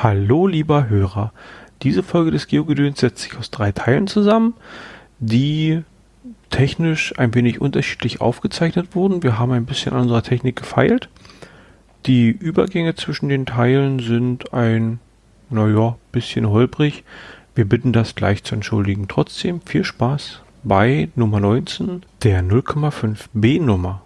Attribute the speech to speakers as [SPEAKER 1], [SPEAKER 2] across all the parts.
[SPEAKER 1] Hallo lieber Hörer, diese Folge des GeoGedöns setzt sich aus 3 Teilen zusammen, die technisch ein wenig unterschiedlich aufgezeichnet wurden. Wir haben ein bisschen an unserer Technik gefeilt. Die Übergänge zwischen den Teilen sind bisschen holprig. Wir bitten das gleich zu entschuldigen. Trotzdem viel Spaß bei Nummer 19, der 0,5B Nummer.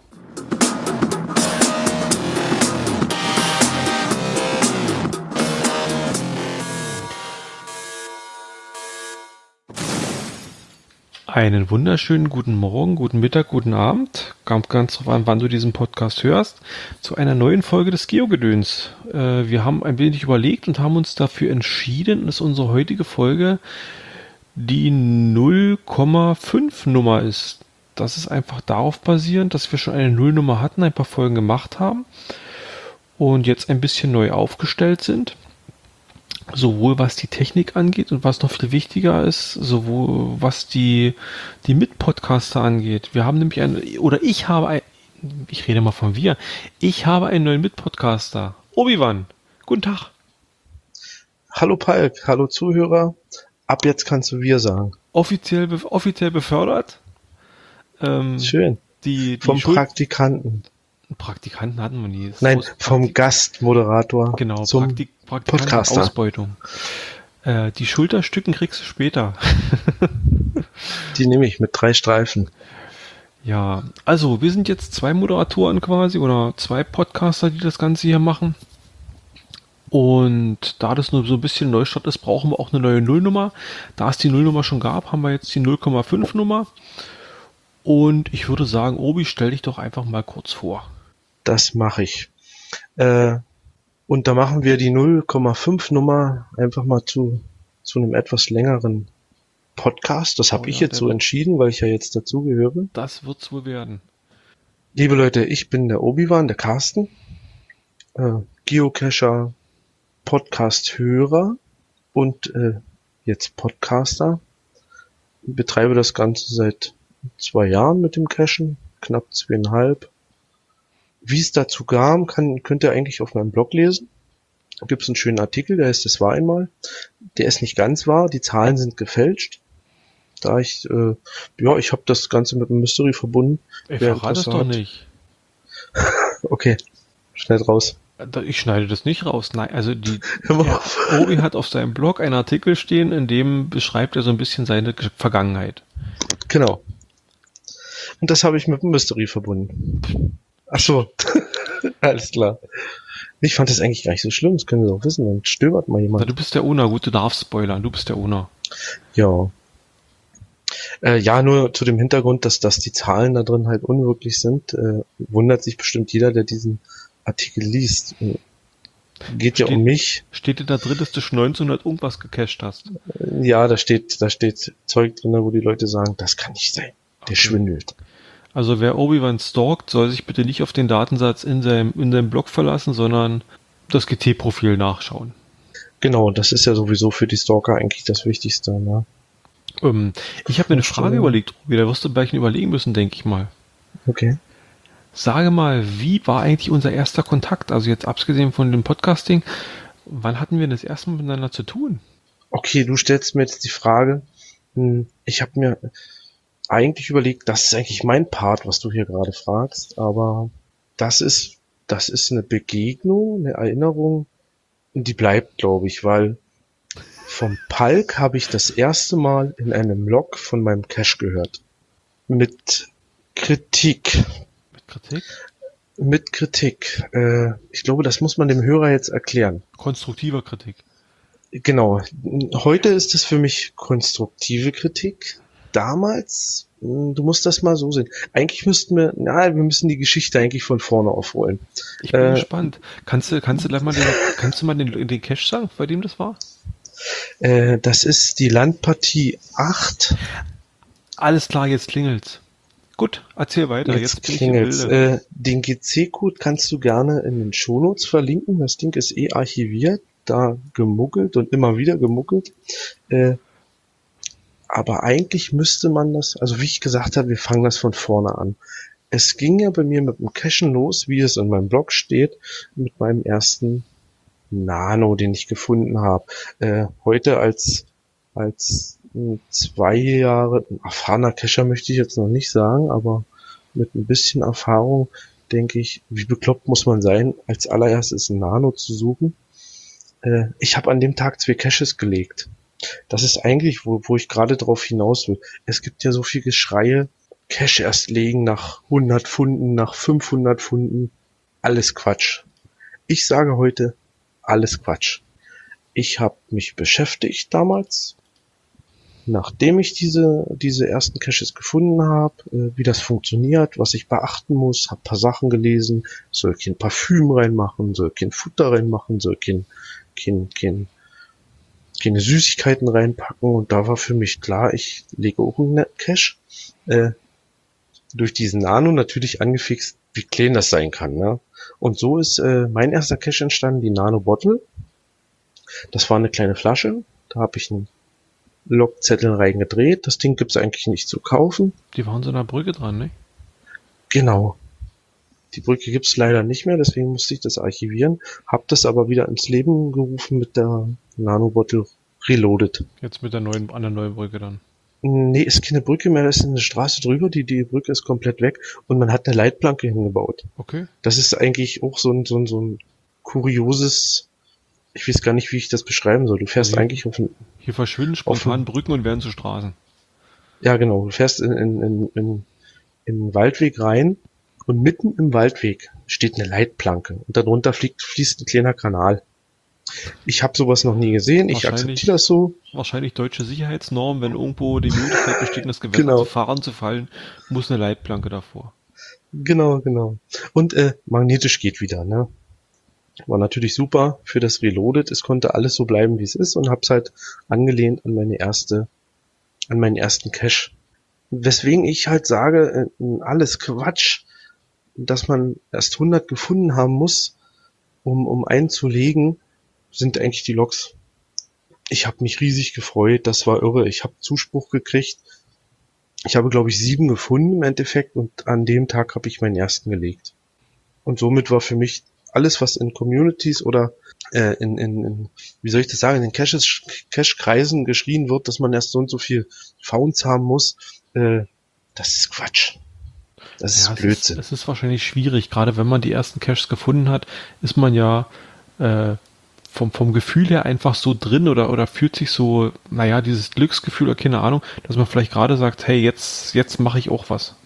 [SPEAKER 1] Einen wunderschönen guten Morgen, guten Mittag, guten Abend. Kommt ganz drauf an, wann du diesen Podcast hörst. Zu einer neuen Folge des GeoGedöns. Wir haben ein wenig überlegt und haben uns dafür entschieden, dass unsere heutige Folge die 0,5 Nummer ist. Das ist einfach darauf basierend, dass wir schon eine Nullnummer hatten, ein paar Folgen gemacht haben und jetzt ein bisschen neu aufgestellt sind. Sowohl was die Technik angeht und was noch viel wichtiger ist, sowohl was die Mitpodcaster angeht. Wir haben nämlich ich rede mal von wir, ich habe einen neuen Mitpodcaster. Obi-Wan, guten Tag.
[SPEAKER 2] Hallo Palk, hallo Zuhörer. Ab jetzt kannst du wir sagen.
[SPEAKER 1] Offiziell befördert.
[SPEAKER 2] Schön. Vom Praktikanten.
[SPEAKER 1] Praktikanten hatten wir nie.
[SPEAKER 2] Nein, vom Gastmoderator
[SPEAKER 1] zum
[SPEAKER 2] Podcaster.
[SPEAKER 1] Ausbeutung. Die Schulterstücken kriegst du später.
[SPEAKER 2] Die nehme ich mit 3 Streifen.
[SPEAKER 1] Ja, also wir sind jetzt 2 Moderatoren quasi oder 2 Podcaster, die das Ganze hier machen. Und da das nur so ein bisschen Neustart ist, brauchen wir auch eine neue Nullnummer. Da es die Nullnummer schon gab, haben wir jetzt die 0,5 Nummer. Und ich würde sagen, Obi, stell dich doch einfach mal kurz vor.
[SPEAKER 2] Das mache ich. Und da machen wir die 0,5 Nummer einfach mal zu einem etwas längeren Podcast. Das habe ich jetzt so entschieden, weil ich ja jetzt dazugehöre.
[SPEAKER 1] Das wird's wohl werden.
[SPEAKER 2] Liebe Leute, ich bin der Obi-Wan, der Carsten. Geocacher, Podcast-Hörer und jetzt Podcaster. Ich betreibe das Ganze seit 2 Jahren mit dem Cachen, knapp 2,5. Wie es dazu kam, könnt ihr eigentlich auf meinem Blog lesen. Da gibt es einen schönen Artikel, der heißt "Es war einmal". Der ist nicht ganz wahr, die Zahlen sind gefälscht. Da ich habe das Ganze mit einem Mystery verbunden.
[SPEAKER 1] Verrat es doch nicht.
[SPEAKER 2] Okay, schneid raus.
[SPEAKER 1] Ich schneide das nicht raus. Nein, also Obi hat auf seinem Blog einen Artikel stehen, in dem beschreibt er so ein bisschen seine Vergangenheit.
[SPEAKER 2] Genau. Und das habe ich mit dem Mystery verbunden. Ach so, alles klar. Ich fand das eigentlich gar nicht so schlimm, das können Sie doch wissen, dann stöbert mal jemand.
[SPEAKER 1] Na, du bist der Owner, gut, du darfst spoilern, du bist der Owner.
[SPEAKER 2] Ja. Ja, nur zu dem Hintergrund, dass die Zahlen da drin halt unwirklich sind, wundert sich bestimmt jeder, der diesen Artikel liest. Geht ja um mich.
[SPEAKER 1] Steht da drin, dass du schon 1900 irgendwas gecached hast?
[SPEAKER 2] Ja, da steht Zeug drin, wo die Leute sagen, das kann nicht sein. Der schwindelt.
[SPEAKER 1] Also wer Obi-Wan stalkt, soll sich bitte nicht auf den Datensatz in seinem Blog verlassen, sondern das GT-Profil nachschauen.
[SPEAKER 2] Genau, das ist ja sowieso für die Stalker eigentlich das Wichtigste. Ne?
[SPEAKER 1] Ich habe mir eine Frage überlegt, Obi, da wirst du gleich überlegen müssen, denke ich mal.
[SPEAKER 2] Okay.
[SPEAKER 1] Sage mal, wie war eigentlich unser erster Kontakt? Also jetzt abgesehen von dem Podcasting, wann hatten wir das erste Mal miteinander zu tun?
[SPEAKER 2] Okay, du stellst mir jetzt die Frage, ich habe mir eigentlich überlegt, das ist eigentlich mein Part, was du hier gerade fragst, aber das ist eine Begegnung, eine Erinnerung, und die bleibt, glaube ich, weil vom Palk habe ich das erste Mal in einem Log von meinem Cache gehört. Mit Kritik. Mit Kritik. Ich glaube, das muss man dem Hörer jetzt erklären.
[SPEAKER 1] Konstruktiver Kritik.
[SPEAKER 2] Genau. Heute ist es für mich konstruktive Kritik. Damals, du musst das mal so sehen. Eigentlich wir müssen die Geschichte eigentlich von vorne aufrollen.
[SPEAKER 1] Ich bin gespannt. Kannst du mal den Cache sagen, bei dem das war?
[SPEAKER 2] Das ist die Landpartie 8.
[SPEAKER 1] Alles klar, jetzt klingelt's. Gut, erzähl weiter.
[SPEAKER 2] Jetzt klingelt's. Den GC-Code kannst du gerne in den Shownotes verlinken. Das Ding ist archiviert, da gemuggelt und immer wieder gemuggelt. Aber eigentlich müsste man das, also wie ich gesagt habe, wir fangen das von vorne an. Es ging ja bei mir mit dem Cachen los, wie es in meinem Blog steht, mit meinem ersten Nano, den ich gefunden habe. Heute als 2 Jahre erfahrener Cacher möchte ich jetzt noch nicht sagen, aber mit ein bisschen Erfahrung denke ich, wie bekloppt muss man sein, als allererstes ein Nano zu suchen. Ich habe an dem Tag 2 Caches gelegt. Das ist eigentlich, wo ich gerade drauf hinaus will. Es gibt ja so viel Geschreie, Cache erst legen nach 100 Pfunden, nach 500 Pfunden. Alles Quatsch. Ich sage heute, alles Quatsch. Ich habe mich beschäftigt damals, nachdem ich diese ersten Caches gefunden habe, wie das funktioniert, was ich beachten muss, habe ein paar Sachen gelesen, soll kein Parfüm reinmachen, soll kein Futter reinmachen, soll keine Süßigkeiten reinpacken, und da war für mich klar, ich lege auch einen Cache. Durch diesen Nano natürlich angefixt, wie klein das sein kann. Ne? Und so ist mein erster Cache entstanden, die Nano Bottle. Das war eine kleine Flasche, da habe ich einen Logzettel reingedreht. Das Ding gibt's eigentlich nicht zu kaufen.
[SPEAKER 1] Die waren so einer Brücke dran, ne?
[SPEAKER 2] Genau. Die Brücke gibt's leider nicht mehr, deswegen musste ich das archivieren. Hab das aber wieder ins Leben gerufen mit der Nano Bottle Reloaded.
[SPEAKER 1] Jetzt mit an der neuen Brücke dann.
[SPEAKER 2] Nee, ist keine Brücke mehr, da ist eine Straße drüber, die Brücke ist komplett weg und man hat eine Leitplanke hingebaut.
[SPEAKER 1] Okay.
[SPEAKER 2] Das ist eigentlich auch so ein kurioses, ich weiß gar nicht, wie ich das beschreiben soll. Du fährst
[SPEAKER 1] Also
[SPEAKER 2] eigentlich auf
[SPEAKER 1] hier verschwinden spontan Brücken und werden zu Straßen.
[SPEAKER 2] Ja, genau. Du fährst in den Waldweg rein und mitten im Waldweg steht eine Leitplanke und darunter fließt ein kleiner Kanal. Ich habe sowas noch nie gesehen. Ich akzeptiere das so.
[SPEAKER 1] Wahrscheinlich deutsche Sicherheitsnorm, wenn irgendwo die Möglichkeit besteht, in das Gewässer zu fahren, zu fallen, muss eine Leitplanke davor.
[SPEAKER 2] Genau. Und magnetisch geht wieder, ne? War natürlich super für das Reloaded. Es konnte alles so bleiben, wie es ist, und hab's halt angelehnt an meinen ersten Cache. Weswegen ich halt sage, alles Quatsch, dass man erst 100 gefunden haben muss, um einen zu legen, sind eigentlich die Logs. Ich habe mich riesig gefreut, das war irre. Ich habe Zuspruch gekriegt. Ich habe, glaube ich, 7 gefunden im Endeffekt, und an dem Tag habe ich meinen ersten gelegt. Und somit war für mich alles, was in Communities oder wie soll ich das sagen, in den Cache-Kreisen geschrien wird, dass man erst so und so viel Founds haben muss, das ist Quatsch. Das ist Blödsinn.
[SPEAKER 1] Es ist wahrscheinlich schwierig, gerade wenn man die ersten Caches gefunden hat, ist man ja vom Gefühl her einfach so drin oder fühlt sich so, naja, dieses Glücksgefühl oder keine Ahnung, dass man vielleicht gerade sagt, hey, jetzt mache ich auch was.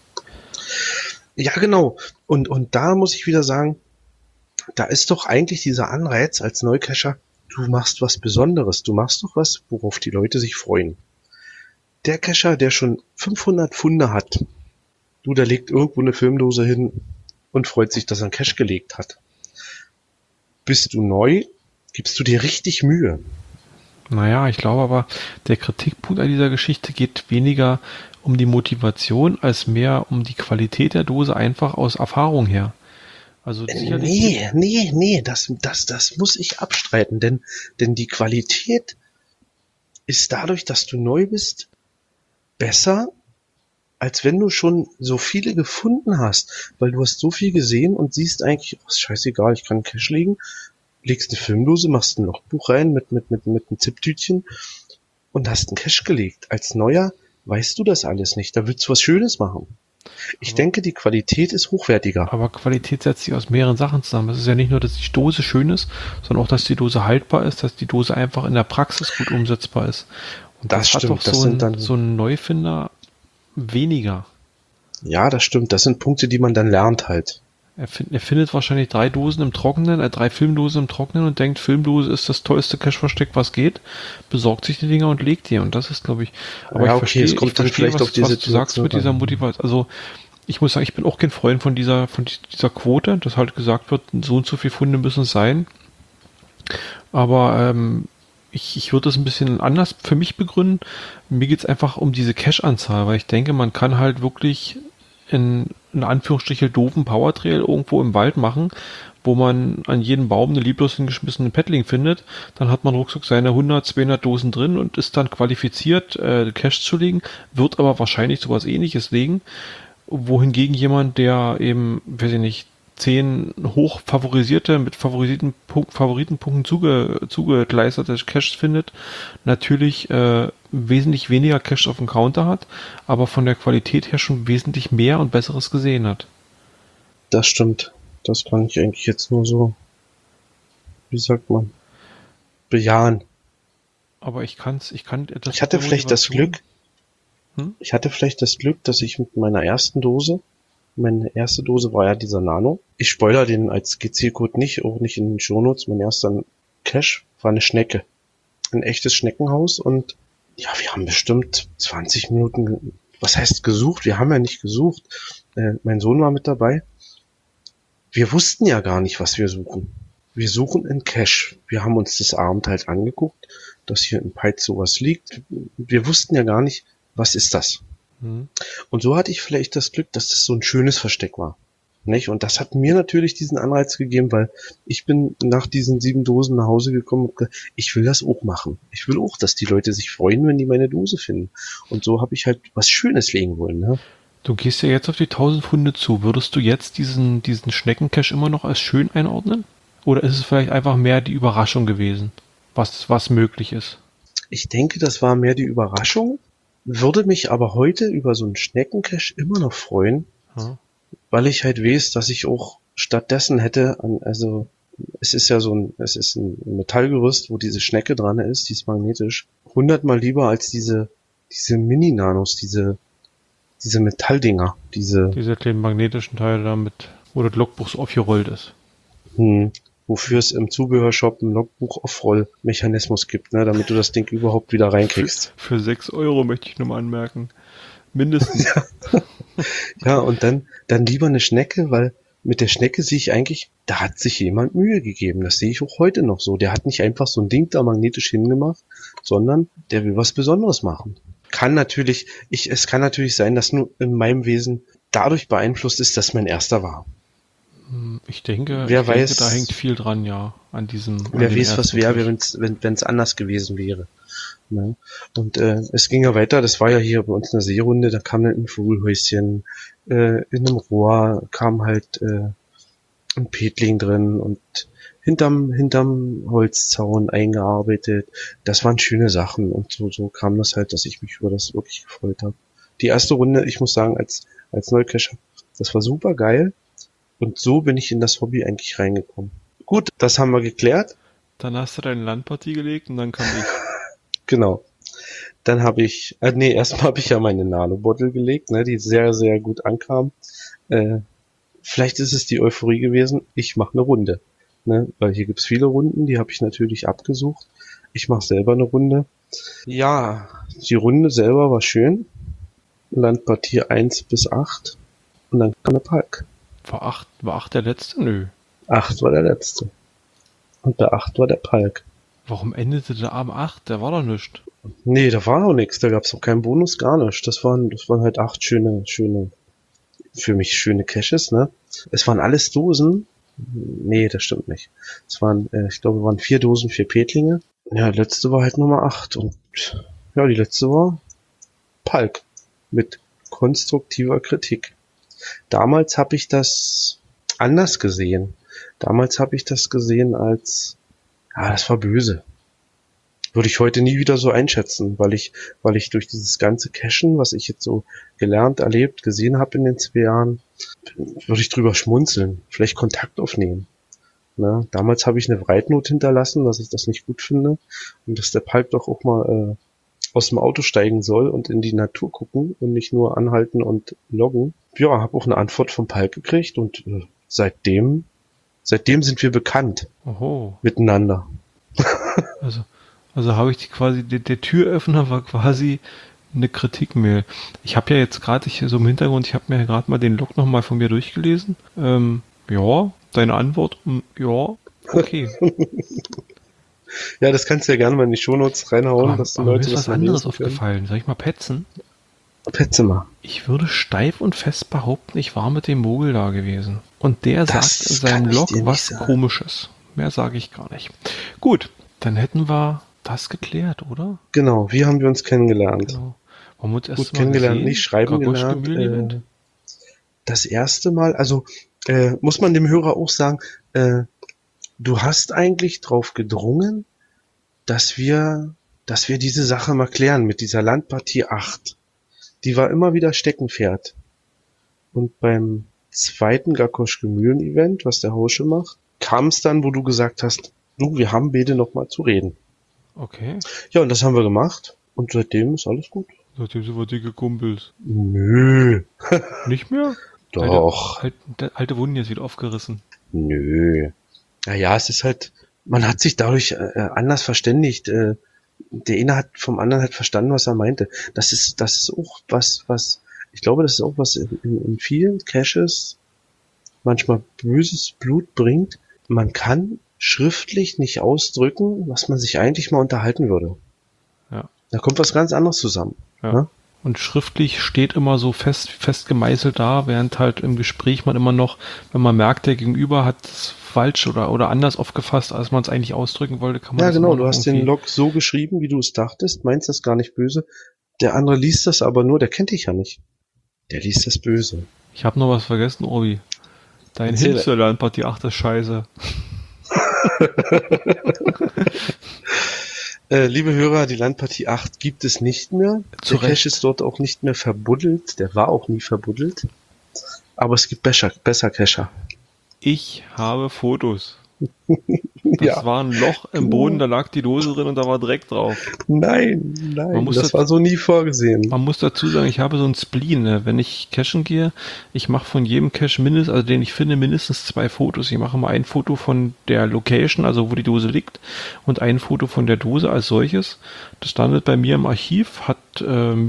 [SPEAKER 2] Ja, genau. Und da muss ich wieder sagen, da ist doch eigentlich dieser Anreiz als Neucacher, du machst was Besonderes, du machst doch was, worauf die Leute sich freuen. Der Cacher, der schon 500 Funde hat, der legt irgendwo eine Filmdose hin und freut sich, dass er einen Cache gelegt hat. Bist du neu, gibst du dir richtig Mühe.
[SPEAKER 1] Naja, ich glaube aber, der Kritikpunkt an dieser Geschichte geht weniger um die Motivation, als mehr um die Qualität der Dose, einfach aus Erfahrung her. Also
[SPEAKER 2] Nee, das muss ich abstreiten, denn die Qualität ist dadurch, dass du neu bist, besser, als wenn du schon so viele gefunden hast, weil du hast so viel gesehen und siehst eigentlich, oh, ist scheißegal, ich kann einen Cache legen, legst eine Filmdose, machst ein Logbuch rein mit einem Zipptütchen und hast einen Cache gelegt. Als Neuer weißt du das alles nicht, da willst du was Schönes machen. Ich denke, die Qualität ist hochwertiger.
[SPEAKER 1] Aber Qualität setzt sich aus mehreren Sachen zusammen. Es ist ja nicht nur, dass die Dose schön ist, sondern auch, dass die Dose haltbar ist, dass die Dose einfach in der Praxis gut umsetzbar ist. Und das stimmt. Hat doch so ein Neufinder weniger.
[SPEAKER 2] Ja, das stimmt. Das sind Punkte, die man dann lernt halt.
[SPEAKER 1] Er findet wahrscheinlich 3 Dosen im Trockenen, 3 Filmdosen im Trockenen und denkt, Filmdose ist das tollste Cache-Versteck, was geht, besorgt sich die Dinger und legt die. Und das ist, glaube ich, aber ja,
[SPEAKER 2] okay, es kommt dann vielleicht auf diese
[SPEAKER 1] was du sagst mit dieser Motivation. Also, ich muss sagen, ich bin auch kein Freund von dieser Quote, dass halt gesagt wird, so und so viele Funde müssen es sein. Aber ich würde das ein bisschen anders für mich begründen. Mir geht es einfach um diese Cache-Anzahl, weil ich denke, man kann halt wirklich in Anführungsstrichen doofen Powertrail irgendwo im Wald machen, wo man an jedem Baum eine lieblos hingeschmissene Paddling findet, dann hat man ruckzuck seine 100, 200 Dosen drin und ist dann qualifiziert, Cache zu legen, wird aber wahrscheinlich sowas Ähnliches legen, wohingegen jemand, der eben, weiß ich nicht, 10 hoch favorisierte, mit Favoritenpunkten zugeleistete Caches findet, natürlich wesentlich weniger Caches auf dem Counter hat, aber von der Qualität her schon wesentlich mehr und Besseres gesehen hat.
[SPEAKER 2] Das stimmt. Das kann ich eigentlich jetzt nur so, wie sagt man, bejahen.
[SPEAKER 1] Aber ich kann das.
[SPEAKER 2] Ich hatte vielleicht das Glück, dass ich mit meiner erste Dose war ja dieser Nano. Ich spoilere den als GC-Code nicht, auch nicht in den Shownotes. Mein erster Cache war eine Schnecke. Ein echtes Schneckenhaus und ja, wir haben bestimmt 20 Minuten, was heißt gesucht? Wir haben ja nicht gesucht. Mein Sohn war mit dabei. Wir wussten ja gar nicht, was wir suchen. Wir suchen einen Cache. Wir haben uns das Abend halt angeguckt, dass hier in Peitz sowas liegt. Wir wussten ja gar nicht, was ist das? Und so hatte ich vielleicht das Glück, dass das so ein schönes Versteck war. Nicht? Und das hat mir natürlich diesen Anreiz gegeben, weil ich bin nach diesen 7 Dosen nach Hause gekommen und gesagt, ich will das auch machen. Ich will auch, dass die Leute sich freuen, wenn die meine Dose finden. Und so habe ich halt was Schönes legen wollen. Ne?
[SPEAKER 1] Du gehst ja jetzt auf die 1000 Funde zu. Würdest du jetzt diesen Schneckencache immer noch als schön einordnen? Oder ist es vielleicht einfach mehr die Überraschung gewesen, was möglich ist?
[SPEAKER 2] Ich denke, das war mehr die Überraschung, würde mich aber heute über so einen Schneckencache immer noch freuen, weil ich halt weiß, dass ich auch stattdessen hätte, es ist ein Metallgerüst, wo diese Schnecke dran ist, die ist magnetisch, 100-mal lieber als diese Mini-Nanos, diese Metalldinger, diese
[SPEAKER 1] kleinen magnetischen Teile damit, wo das Logbuch so aufgerollt ist.
[SPEAKER 2] Wofür es im Zubehörshop einen Logbuch-Off-Roll-Mechanismus gibt, ne, damit du das Ding überhaupt wieder reinkriegst.
[SPEAKER 1] Für 6 Euro möchte ich nur mal anmerken. Mindestens.
[SPEAKER 2] Ja, und dann lieber eine Schnecke, weil mit der Schnecke sehe ich eigentlich, da hat sich jemand Mühe gegeben. Das sehe ich auch heute noch so. Der hat nicht einfach so ein Ding da magnetisch hingemacht, sondern der will was Besonderes machen. Es kann natürlich sein, dass nur in meinem Wesen dadurch beeinflusst ist, dass mein erster war.
[SPEAKER 1] Ich denke,
[SPEAKER 2] da
[SPEAKER 1] hängt viel dran, ja, an diesem.
[SPEAKER 2] Wer weiß, was wäre, wenn es anders gewesen wäre. Ne? Und es ging ja weiter, das war ja hier bei uns eine Seerunde, da kam dann ein Vogelhäuschen, in einem Rohr kam halt ein Petling drin und hinterm Holzzaun eingearbeitet. Das waren schöne Sachen und so kam das halt, dass ich mich über das wirklich gefreut habe. Die erste Runde, ich muss sagen, als Neucacher, das war super geil. Und so bin ich in das Hobby eigentlich reingekommen. Gut, das haben wir geklärt.
[SPEAKER 1] Dann hast du deine Landpartie gelegt und dann kam ich.
[SPEAKER 2] Genau. Dann habe ich, erstmal habe ich ja meine Nano-Bottle gelegt, ne, die sehr, sehr gut ankam. Vielleicht ist es die Euphorie gewesen, ich mache eine Runde. Ne, weil hier gibt's viele Runden, die habe ich natürlich abgesucht. Ich mache selber eine Runde. Ja, die Runde selber war schön. Landpartie 1 bis 8. Und dann kam der Park.
[SPEAKER 1] War 8 der letzte? Nö.
[SPEAKER 2] 8 war der letzte. Und bei 8 war der Palk.
[SPEAKER 1] Warum endete der am 8? Der war doch nichts.
[SPEAKER 2] Nee, da war auch nichts. Da gab's auch keinen Bonus, gar nichts. Das waren halt 8 schöne, für mich schöne Caches, ne? Es waren alles Dosen. Nee, das stimmt nicht. Es waren, ich glaube, 4 Dosen, 4 Petlinge. Ja, die letzte war halt Nummer 8. Und ja, die letzte war Palk. Mit konstruktiver Kritik. Damals habe ich das anders gesehen. Damals habe ich das gesehen als, das war böse. Würde ich heute nie wieder so einschätzen, weil ich durch dieses ganze Cachen, was ich jetzt so gelernt, erlebt, gesehen habe in den 2 Jahren, würde ich drüber schmunzeln, vielleicht Kontakt aufnehmen. Ne? Damals habe ich eine Breitnote hinterlassen, dass ich das nicht gut finde und dass der Palk doch auch mal aus dem Auto steigen soll und in die Natur gucken und nicht nur anhalten und loggen. Ja, habe auch eine Antwort vom Palk gekriegt und seitdem sind wir bekannt.
[SPEAKER 1] Oho.
[SPEAKER 2] Miteinander.
[SPEAKER 1] Also habe ich quasi, der Türöffner war quasi eine Kritikmail. Ich habe ja jetzt gerade so im Hintergrund, ich habe mir gerade mal den Log nochmal von mir durchgelesen. Ja, deine Antwort, ja, okay.
[SPEAKER 2] Ja, das kannst du ja gerne mal in die Shownotes reinhauen, dass die Leute
[SPEAKER 1] mir ist
[SPEAKER 2] das
[SPEAKER 1] was anderes aufgefallen. Soll ich mal petzen?
[SPEAKER 2] Petze mal.
[SPEAKER 1] Ich würde steif und fest behaupten, ich war mit dem Mogel da gewesen. Und der sagt in seinem Log was Komisches. Mehr sage ich gar nicht. Gut, dann hätten wir das geklärt, oder?
[SPEAKER 2] Genau, wie haben wir uns kennengelernt?
[SPEAKER 1] Genau. Gut
[SPEAKER 2] kennengelernt, nicht schreiben gelernt. Das erste Mal, also muss man dem Hörer auch sagen, du hast eigentlich drauf gedrungen, dass wir diese Sache mal klären mit dieser Landpartie 8. Die war immer wieder Steckenpferd. Und beim zweiten Gakoschke Mühlen Event, was der Hausche macht, kam es dann, wo du gesagt hast, wir haben beide noch mal zu reden.
[SPEAKER 1] Okay.
[SPEAKER 2] Ja, und das haben wir gemacht. Und seitdem ist alles gut.
[SPEAKER 1] Seitdem sind wir dicke Kumpels.
[SPEAKER 2] Nö.
[SPEAKER 1] Nicht mehr?
[SPEAKER 2] Doch.
[SPEAKER 1] Alte Wunden jetzt wieder aufgerissen.
[SPEAKER 2] Nö. Naja, es ist halt, man hat sich dadurch anders verständigt. Der eine hat vom anderen halt verstanden, was er meinte. Das ist auch was, ich glaube, das ist auch was in vielen Caches manchmal böses Blut bringt. Man kann schriftlich nicht ausdrücken, was man sich eigentlich mal unterhalten würde.
[SPEAKER 1] Ja.
[SPEAKER 2] Da kommt was ganz anderes zusammen.
[SPEAKER 1] Ja.
[SPEAKER 2] Ne?
[SPEAKER 1] Und schriftlich steht immer so fest gemeißelt da, während halt im Gespräch man immer noch, wenn man merkt, der Gegenüber hat es falsch oder anders aufgefasst, als man es eigentlich ausdrücken wollte, kann man
[SPEAKER 2] Ja,
[SPEAKER 1] das
[SPEAKER 2] genau,
[SPEAKER 1] immer
[SPEAKER 2] du
[SPEAKER 1] noch
[SPEAKER 2] hast den Log so geschrieben, wie du es dachtest, meinst das gar nicht böse. Der andere liest das aber nur, der kennt dich ja nicht. Der liest das böse.
[SPEAKER 1] Ich habe noch was vergessen, Obi. Dein
[SPEAKER 2] Erzähl.
[SPEAKER 1] Hilfslandpartie, ach, das ist scheiße.
[SPEAKER 2] Liebe Hörer, die Landpartie 8 gibt es nicht mehr.
[SPEAKER 1] Zu
[SPEAKER 2] Der Cache ist dort auch nicht mehr verbuddelt. Der war auch nie verbuddelt. Aber es gibt besser Cacher.
[SPEAKER 1] Ich habe Fotos. Das
[SPEAKER 2] Ja.
[SPEAKER 1] war ein Loch im Boden, da lag die Dose drin und da war Dreck drauf.
[SPEAKER 2] Nein, das war so nie vorgesehen.
[SPEAKER 1] Man muss dazu sagen, ich habe so ein Spleen. Ne? Wenn ich cachen gehe, ich mache von jedem Cache den ich finde, mindestens 2 Fotos. Ich mache mal ein Foto von der Location, also wo die Dose liegt, und ein Foto von der Dose als solches. Das landet bei mir im Archiv, ist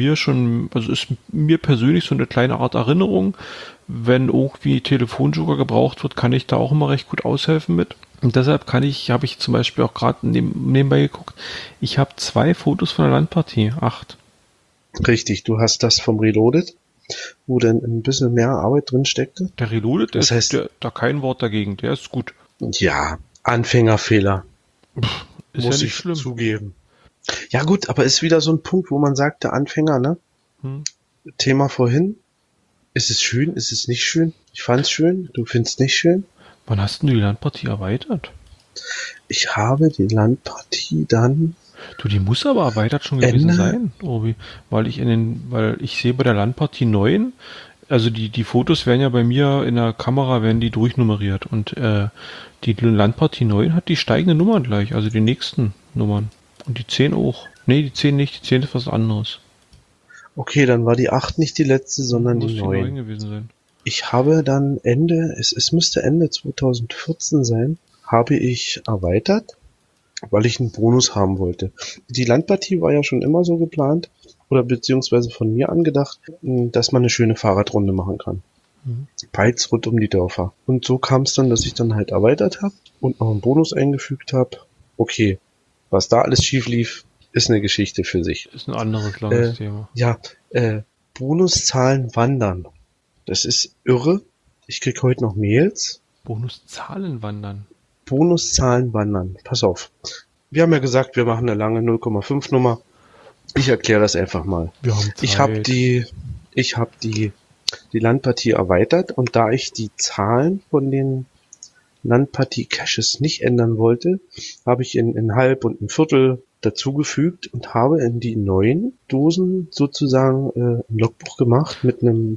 [SPEAKER 1] mir persönlich so eine kleine Art Erinnerung. Wenn irgendwie Telefonjoker gebraucht wird, kann ich da auch immer recht gut aushelfen mit. Und deshalb habe ich zum Beispiel auch gerade nebenbei geguckt, ich habe 2 Fotos von der Landpartie, 8.
[SPEAKER 2] Richtig, du hast das vom Reloaded, wo dann ein bisschen mehr Arbeit drin steckte.
[SPEAKER 1] Der Reloaded,
[SPEAKER 2] Das heißt,
[SPEAKER 1] da kein Wort dagegen, der ist gut.
[SPEAKER 2] Ja, Anfängerfehler.
[SPEAKER 1] Ist
[SPEAKER 2] muss
[SPEAKER 1] ja nicht
[SPEAKER 2] ich
[SPEAKER 1] schlimm.
[SPEAKER 2] zugeben. Ja gut, aber ist wieder so ein Punkt, wo man sagt, der Anfänger, ne? Thema vorhin. Ist es schön? Ist es nicht schön? Ich fand's schön. Du findest nicht schön?
[SPEAKER 1] Wann hast du die Landpartie erweitert?
[SPEAKER 2] Ich habe die Landpartie dann...
[SPEAKER 1] Du, die muss aber erweitert schon gewesen sein, Obi. Weil ich sehe bei der Landpartie 9, also die Fotos werden ja bei mir in der Kamera, werden die durchnummeriert. Und die Landpartie 9 hat die steigenden Nummern gleich, also die nächsten Nummern. Und die 10 auch. Nee, die 10 nicht, die 10 ist was anderes.
[SPEAKER 2] Okay, dann war die 8 nicht die letzte, sondern
[SPEAKER 1] Muss
[SPEAKER 2] die 9
[SPEAKER 1] gewesen sein.
[SPEAKER 2] Ich habe dann es müsste Ende 2014 sein, habe ich erweitert, weil ich einen Bonus haben wollte. Die Landpartie war ja schon immer so geplant, oder beziehungsweise von mir angedacht, dass man eine schöne Fahrradrunde machen kann. Peits rund um die Dörfer. Und so kam es dann, dass ich dann halt erweitert habe und noch einen Bonus eingefügt habe. Okay, was da alles schief lief, ist eine Geschichte für sich.
[SPEAKER 1] Ist ein anderes langes Thema.
[SPEAKER 2] Ja, Bonuszahlen wandern. Das ist irre. Ich krieg heute noch Mails.
[SPEAKER 1] Bonuszahlen wandern.
[SPEAKER 2] Bonuszahlen wandern. Pass auf. Wir haben ja gesagt, wir machen eine lange 0,5 Nummer. Ich erkläre das einfach mal.
[SPEAKER 1] Wir haben Zeit.
[SPEAKER 2] Ich habe die Landpartie erweitert und da ich die Zahlen von den Landpartie-Caches nicht ändern wollte, habe ich in halb und ein Viertel dazugefügt und habe in die neuen Dosen sozusagen ein Logbuch gemacht mit einem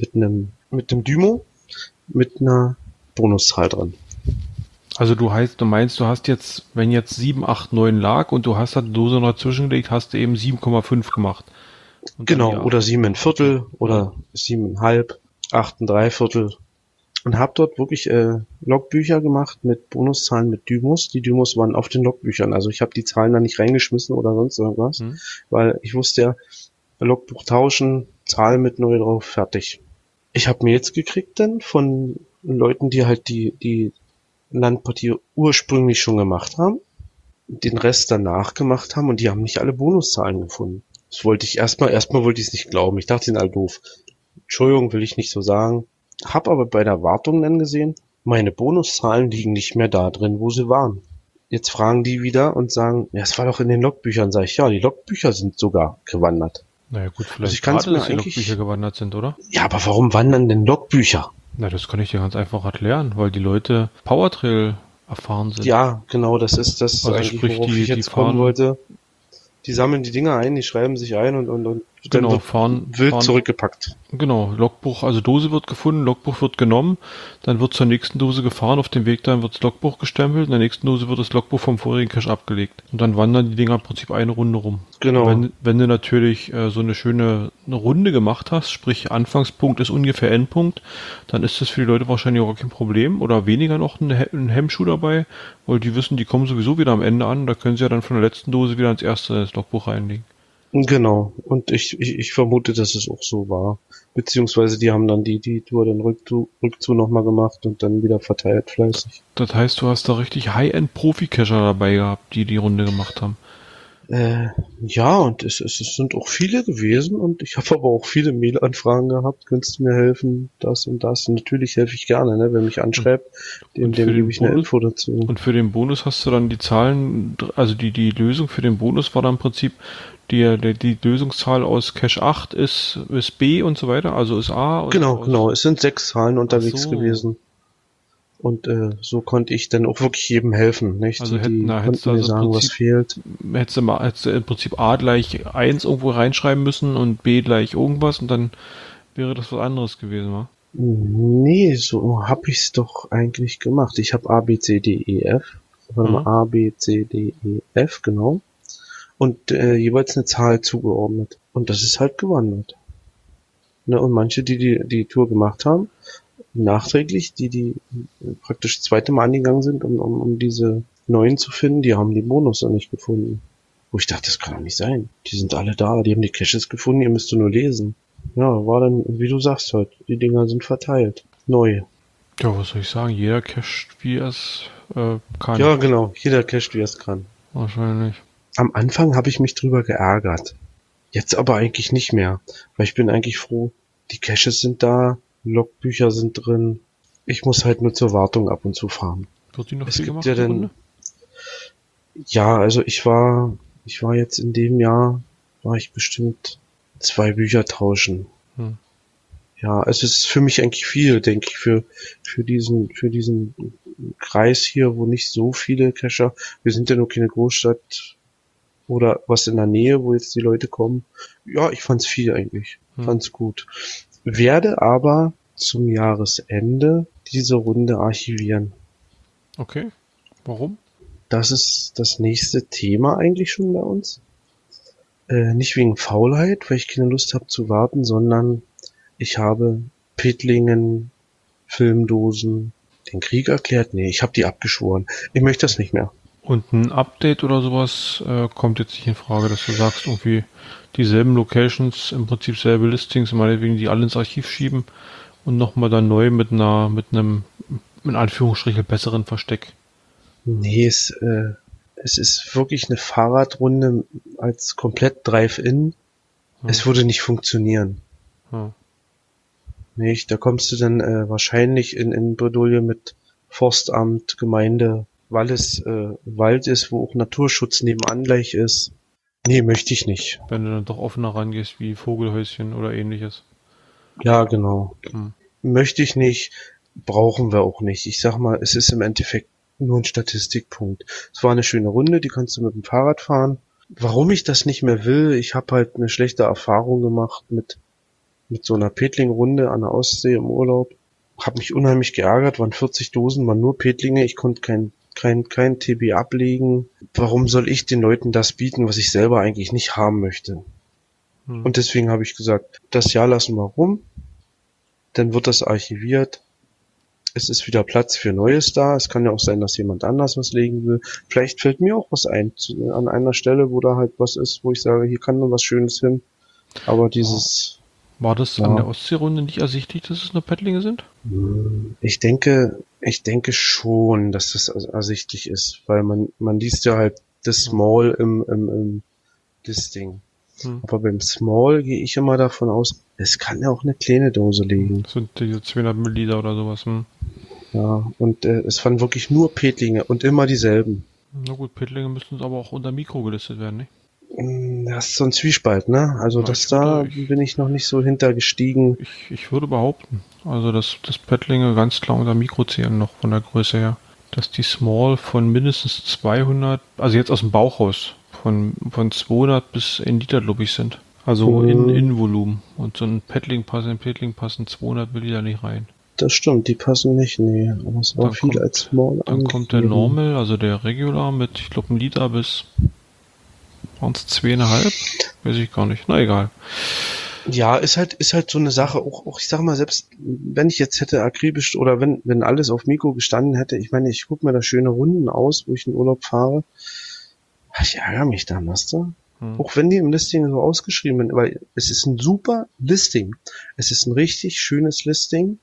[SPEAKER 2] Dymo mit einer Bonuszahl dran.
[SPEAKER 1] Also du meinst, du hast jetzt, wenn jetzt 7, 8, 9 lag und du hast da die Dose noch dazwischen gelegt, hast du eben 7,5 gemacht. Und
[SPEAKER 2] genau, oder 7 ein Viertel oder 7,5, 8 ein Dreiviertel. Und habe dort wirklich Logbücher gemacht mit Bonuszahlen mit Dymos. Die Dymos waren auf den Logbüchern. Also ich habe die Zahlen da nicht reingeschmissen oder sonst irgendwas, weil ich wusste ja, Logbuch tauschen, Zahl mit neu drauf, fertig. Ich habe Mails gekriegt dann von Leuten, die halt die Landpartie ursprünglich schon gemacht haben, den Rest danach gemacht haben und die haben nicht alle Bonuszahlen gefunden. Das wollte ich erstmal wollte ich es nicht glauben. Ich dachte, die sind alle doof. Entschuldigung, will ich nicht so sagen. Hab aber bei der Wartung dann gesehen, meine Bonuszahlen liegen nicht mehr da drin, wo sie waren. Jetzt fragen die wieder und sagen, ja, es war doch in den Logbüchern. Sag ich, ja, die Logbücher sind sogar gewandert.
[SPEAKER 1] Naja gut, vielleicht
[SPEAKER 2] ich kann's
[SPEAKER 1] gerade,
[SPEAKER 2] mir
[SPEAKER 1] dass die Logbücher gewandert sind, oder?
[SPEAKER 2] Ja, aber warum wandern denn Logbücher?
[SPEAKER 1] Na, das kann ich dir ganz einfach erklären, weil die Leute Powertrail erfahren sind.
[SPEAKER 2] Ja, genau, das ist das
[SPEAKER 1] Also
[SPEAKER 2] eigentlich,
[SPEAKER 1] sprich,
[SPEAKER 2] worauf ich
[SPEAKER 1] die
[SPEAKER 2] jetzt kommen
[SPEAKER 1] fahren,
[SPEAKER 2] wollte. Die sammeln die Dinger ein, die schreiben sich ein und dann
[SPEAKER 1] genau,
[SPEAKER 2] wird wild
[SPEAKER 1] fahren.
[SPEAKER 2] zurückgepackt.
[SPEAKER 1] Genau, Logbuch, also Dose wird gefunden, Logbuch wird genommen, dann wird zur nächsten Dose gefahren, auf dem Weg dann wird das Logbuch gestempelt, in der nächsten Dose wird das Logbuch vom vorigen Cache abgelegt. Und dann wandern die Dinger im Prinzip eine Runde rum. Und
[SPEAKER 2] Genau.
[SPEAKER 1] wenn du natürlich so eine Runde gemacht hast, sprich Anfangspunkt ist ungefähr Endpunkt, dann ist das für die Leute wahrscheinlich auch kein Problem oder weniger noch ein Hemmschuh dabei, weil die wissen, die kommen sowieso wieder am Ende an, da können sie ja dann von der letzten Dose wieder ins erste das Logbuch reinlegen.
[SPEAKER 2] Genau. Und ich vermute, dass es auch so war. Beziehungsweise die haben dann die Tour den Rückzug nochmal gemacht und dann wieder verteilt fleißig.
[SPEAKER 1] Das heißt, du hast da richtig High-End-Profi-Cacher dabei gehabt, die die Runde gemacht haben.
[SPEAKER 2] Äh, ja, und es sind auch viele gewesen und ich habe aber auch viele Mailanfragen gehabt. Könntest du mir helfen, das und das? Und natürlich helfe ich gerne, ne? Wer mich anschreibt, dem
[SPEAKER 1] Und für
[SPEAKER 2] gebe
[SPEAKER 1] den
[SPEAKER 2] ich eine
[SPEAKER 1] Bonus,
[SPEAKER 2] Info dazu.
[SPEAKER 1] und für den Bonus hast du dann die Zahlen, also die Lösung für den Bonus war dann im Prinzip die Lösungszahl aus Cache 8 ist B und so weiter, also ist A
[SPEAKER 2] Genau. Es sind 6 Zahlen
[SPEAKER 1] ach
[SPEAKER 2] unterwegs
[SPEAKER 1] so.
[SPEAKER 2] gewesen. Und so konnte ich dann auch wirklich jedem helfen, nicht?
[SPEAKER 1] Also
[SPEAKER 2] Die, die
[SPEAKER 1] hättest du
[SPEAKER 2] konnten mir
[SPEAKER 1] also im
[SPEAKER 2] sagen, was
[SPEAKER 1] Prinzip,
[SPEAKER 2] fehlt.
[SPEAKER 1] hättest du im Prinzip A gleich eins irgendwo reinschreiben müssen und B gleich irgendwas und dann wäre das was anderes gewesen, wa?
[SPEAKER 2] Nee, so habe ich's doch eigentlich gemacht. Ich habe A, B, C, D, E, F. Warte mal,
[SPEAKER 1] Mhm.
[SPEAKER 2] A, B, C, D, E, F, genau. Und jeweils eine Zahl zugeordnet. Und das ist halt gewandert. Ne? Und manche, die Tour gemacht haben, nachträglich, die praktisch das zweite Mal angegangen sind, um diese neuen zu finden, die haben die Bonus noch nicht gefunden. Wo ich dachte, das kann doch nicht sein. Die sind alle da, die haben die Caches gefunden, ihr müsst nur lesen. Ja, war dann, wie du sagst halt, die Dinger sind verteilt. Neu.
[SPEAKER 1] Ja, was soll ich sagen? Jeder cached, wie er es kann.
[SPEAKER 2] Ja, genau, jeder cached, wie er es kann.
[SPEAKER 1] Wahrscheinlich.
[SPEAKER 2] Am Anfang habe ich mich drüber geärgert. Jetzt aber eigentlich nicht mehr, weil ich bin eigentlich froh, die Caches sind da, Logbücher sind drin. Ich muss halt nur zur Wartung ab und zu fahren.
[SPEAKER 1] Wird die noch
[SPEAKER 2] Es
[SPEAKER 1] viel
[SPEAKER 2] gibt
[SPEAKER 1] gemacht,
[SPEAKER 2] ja
[SPEAKER 1] die Runde?
[SPEAKER 2] dann, ja, also ich war jetzt in dem Jahr, war ich bestimmt 2 Bücher tauschen.
[SPEAKER 1] Hm.
[SPEAKER 2] Ja, es ist für mich eigentlich viel, denke ich, für diesen Kreis hier, wo nicht so viele Cacher, wir sind ja nur keine Großstadt oder was in der Nähe, wo jetzt die Leute kommen. Ja, ich fand's viel eigentlich.
[SPEAKER 1] Hm.
[SPEAKER 2] Fand's gut. Werde aber zum Jahresende diese Runde archivieren.
[SPEAKER 1] Okay. Warum?
[SPEAKER 2] Das ist das nächste Thema eigentlich schon bei uns. Nicht wegen Faulheit, weil ich keine Lust habe zu warten, sondern ich habe Pittlingen, Filmdosen, den Krieg erklärt. Nee, ich habe die abgeschworen. Ich möchte das nicht mehr.
[SPEAKER 1] Und ein Update oder sowas kommt jetzt nicht in Frage, dass du sagst, irgendwie dieselben Locations, im Prinzip selbe Listings, meinetwegen die alle ins Archiv schieben und nochmal dann neu mit einem, in Anführungsstrichen, besseren Versteck.
[SPEAKER 2] Nee, es ist wirklich eine Fahrradrunde als komplett Drive-In.
[SPEAKER 1] Hm.
[SPEAKER 2] Es würde nicht funktionieren.
[SPEAKER 1] Hm.
[SPEAKER 2] Nicht? Da kommst du dann wahrscheinlich in Bredouille mit Forstamt, Gemeinde, weil es Wald ist, wo auch Naturschutz nebenan gleich ist. Nee, möchte ich nicht.
[SPEAKER 1] Wenn du dann doch offener rangehst wie Vogelhäuschen oder ähnliches.
[SPEAKER 2] Ja, genau.
[SPEAKER 1] Hm.
[SPEAKER 2] Möchte ich nicht, brauchen wir auch nicht. Ich sag mal, es ist im Endeffekt nur ein Statistikpunkt. Es war eine schöne Runde, die kannst du mit dem Fahrrad fahren. Warum ich das nicht mehr will, ich habe halt eine schlechte Erfahrung gemacht mit so einer Petling-Runde an der Ostsee im Urlaub. Hab mich unheimlich geärgert, waren 40 Dosen, waren nur Petlinge, ich konnte kein TB ablegen. Warum soll ich den Leuten das bieten, was ich selber eigentlich nicht haben möchte?
[SPEAKER 1] Hm.
[SPEAKER 2] Und deswegen habe ich gesagt, das Jahr lassen wir rum, dann wird das archiviert. Es ist wieder Platz für Neues da. Es kann ja auch sein, dass jemand anders was legen will. Vielleicht fällt mir auch was ein an einer Stelle, wo da halt was ist, wo ich sage, hier kann nur was Schönes hin. Aber dieses,
[SPEAKER 1] War das an der Ostseerunde nicht ersichtlich, dass es nur Paddlinge sind?
[SPEAKER 2] ich denke schon, dass das ersichtlich ist, weil man liest ja halt das Small im Listing.
[SPEAKER 1] Hm.
[SPEAKER 2] Aber beim Small gehe ich immer davon aus, es kann ja auch eine kleine Dose liegen.
[SPEAKER 1] Das sind diese 200 Milliliter oder sowas. Hm.
[SPEAKER 2] Ja, und es waren wirklich nur Petlinge und immer dieselben.
[SPEAKER 1] Na gut, Paddlinge müssen aber auch unter Mikro gelistet werden, nicht?
[SPEAKER 2] Das ist so ein Zwiespalt, ne? Also
[SPEAKER 1] Ja,
[SPEAKER 2] bin ich noch nicht so hintergestiegen.
[SPEAKER 1] ich würde behaupten. Also das Paddlinge ganz klar unter Mikro zählen noch von der Größe her. Dass die Small von mindestens 200, also jetzt aus dem Bauch raus, von 200 bis 1 Liter, glaube ich, sind. Also in Volumen. Und so ein Paddling passen 200 Milliliter nicht rein.
[SPEAKER 2] Das stimmt, die passen nicht, nee. Aber es war viel als Small
[SPEAKER 1] Dann kommt der Normal, also der Regular mit, ich glaube, 1 Liter bis, waren es 2,5? Weiß ich gar nicht. Na egal.
[SPEAKER 2] Ja, ist halt so eine Sache, auch ich sag mal, selbst wenn ich jetzt hätte akribisch oder wenn alles auf Mikro gestanden hätte, ich meine, ich gucke mir da schöne Runden aus, wo ich in Urlaub fahre. Ich ärgere mich dann, weißt du? Auch wenn die im Listing so ausgeschrieben sind, weil es ist ein super Listing. Es ist ein richtig schönes Listing.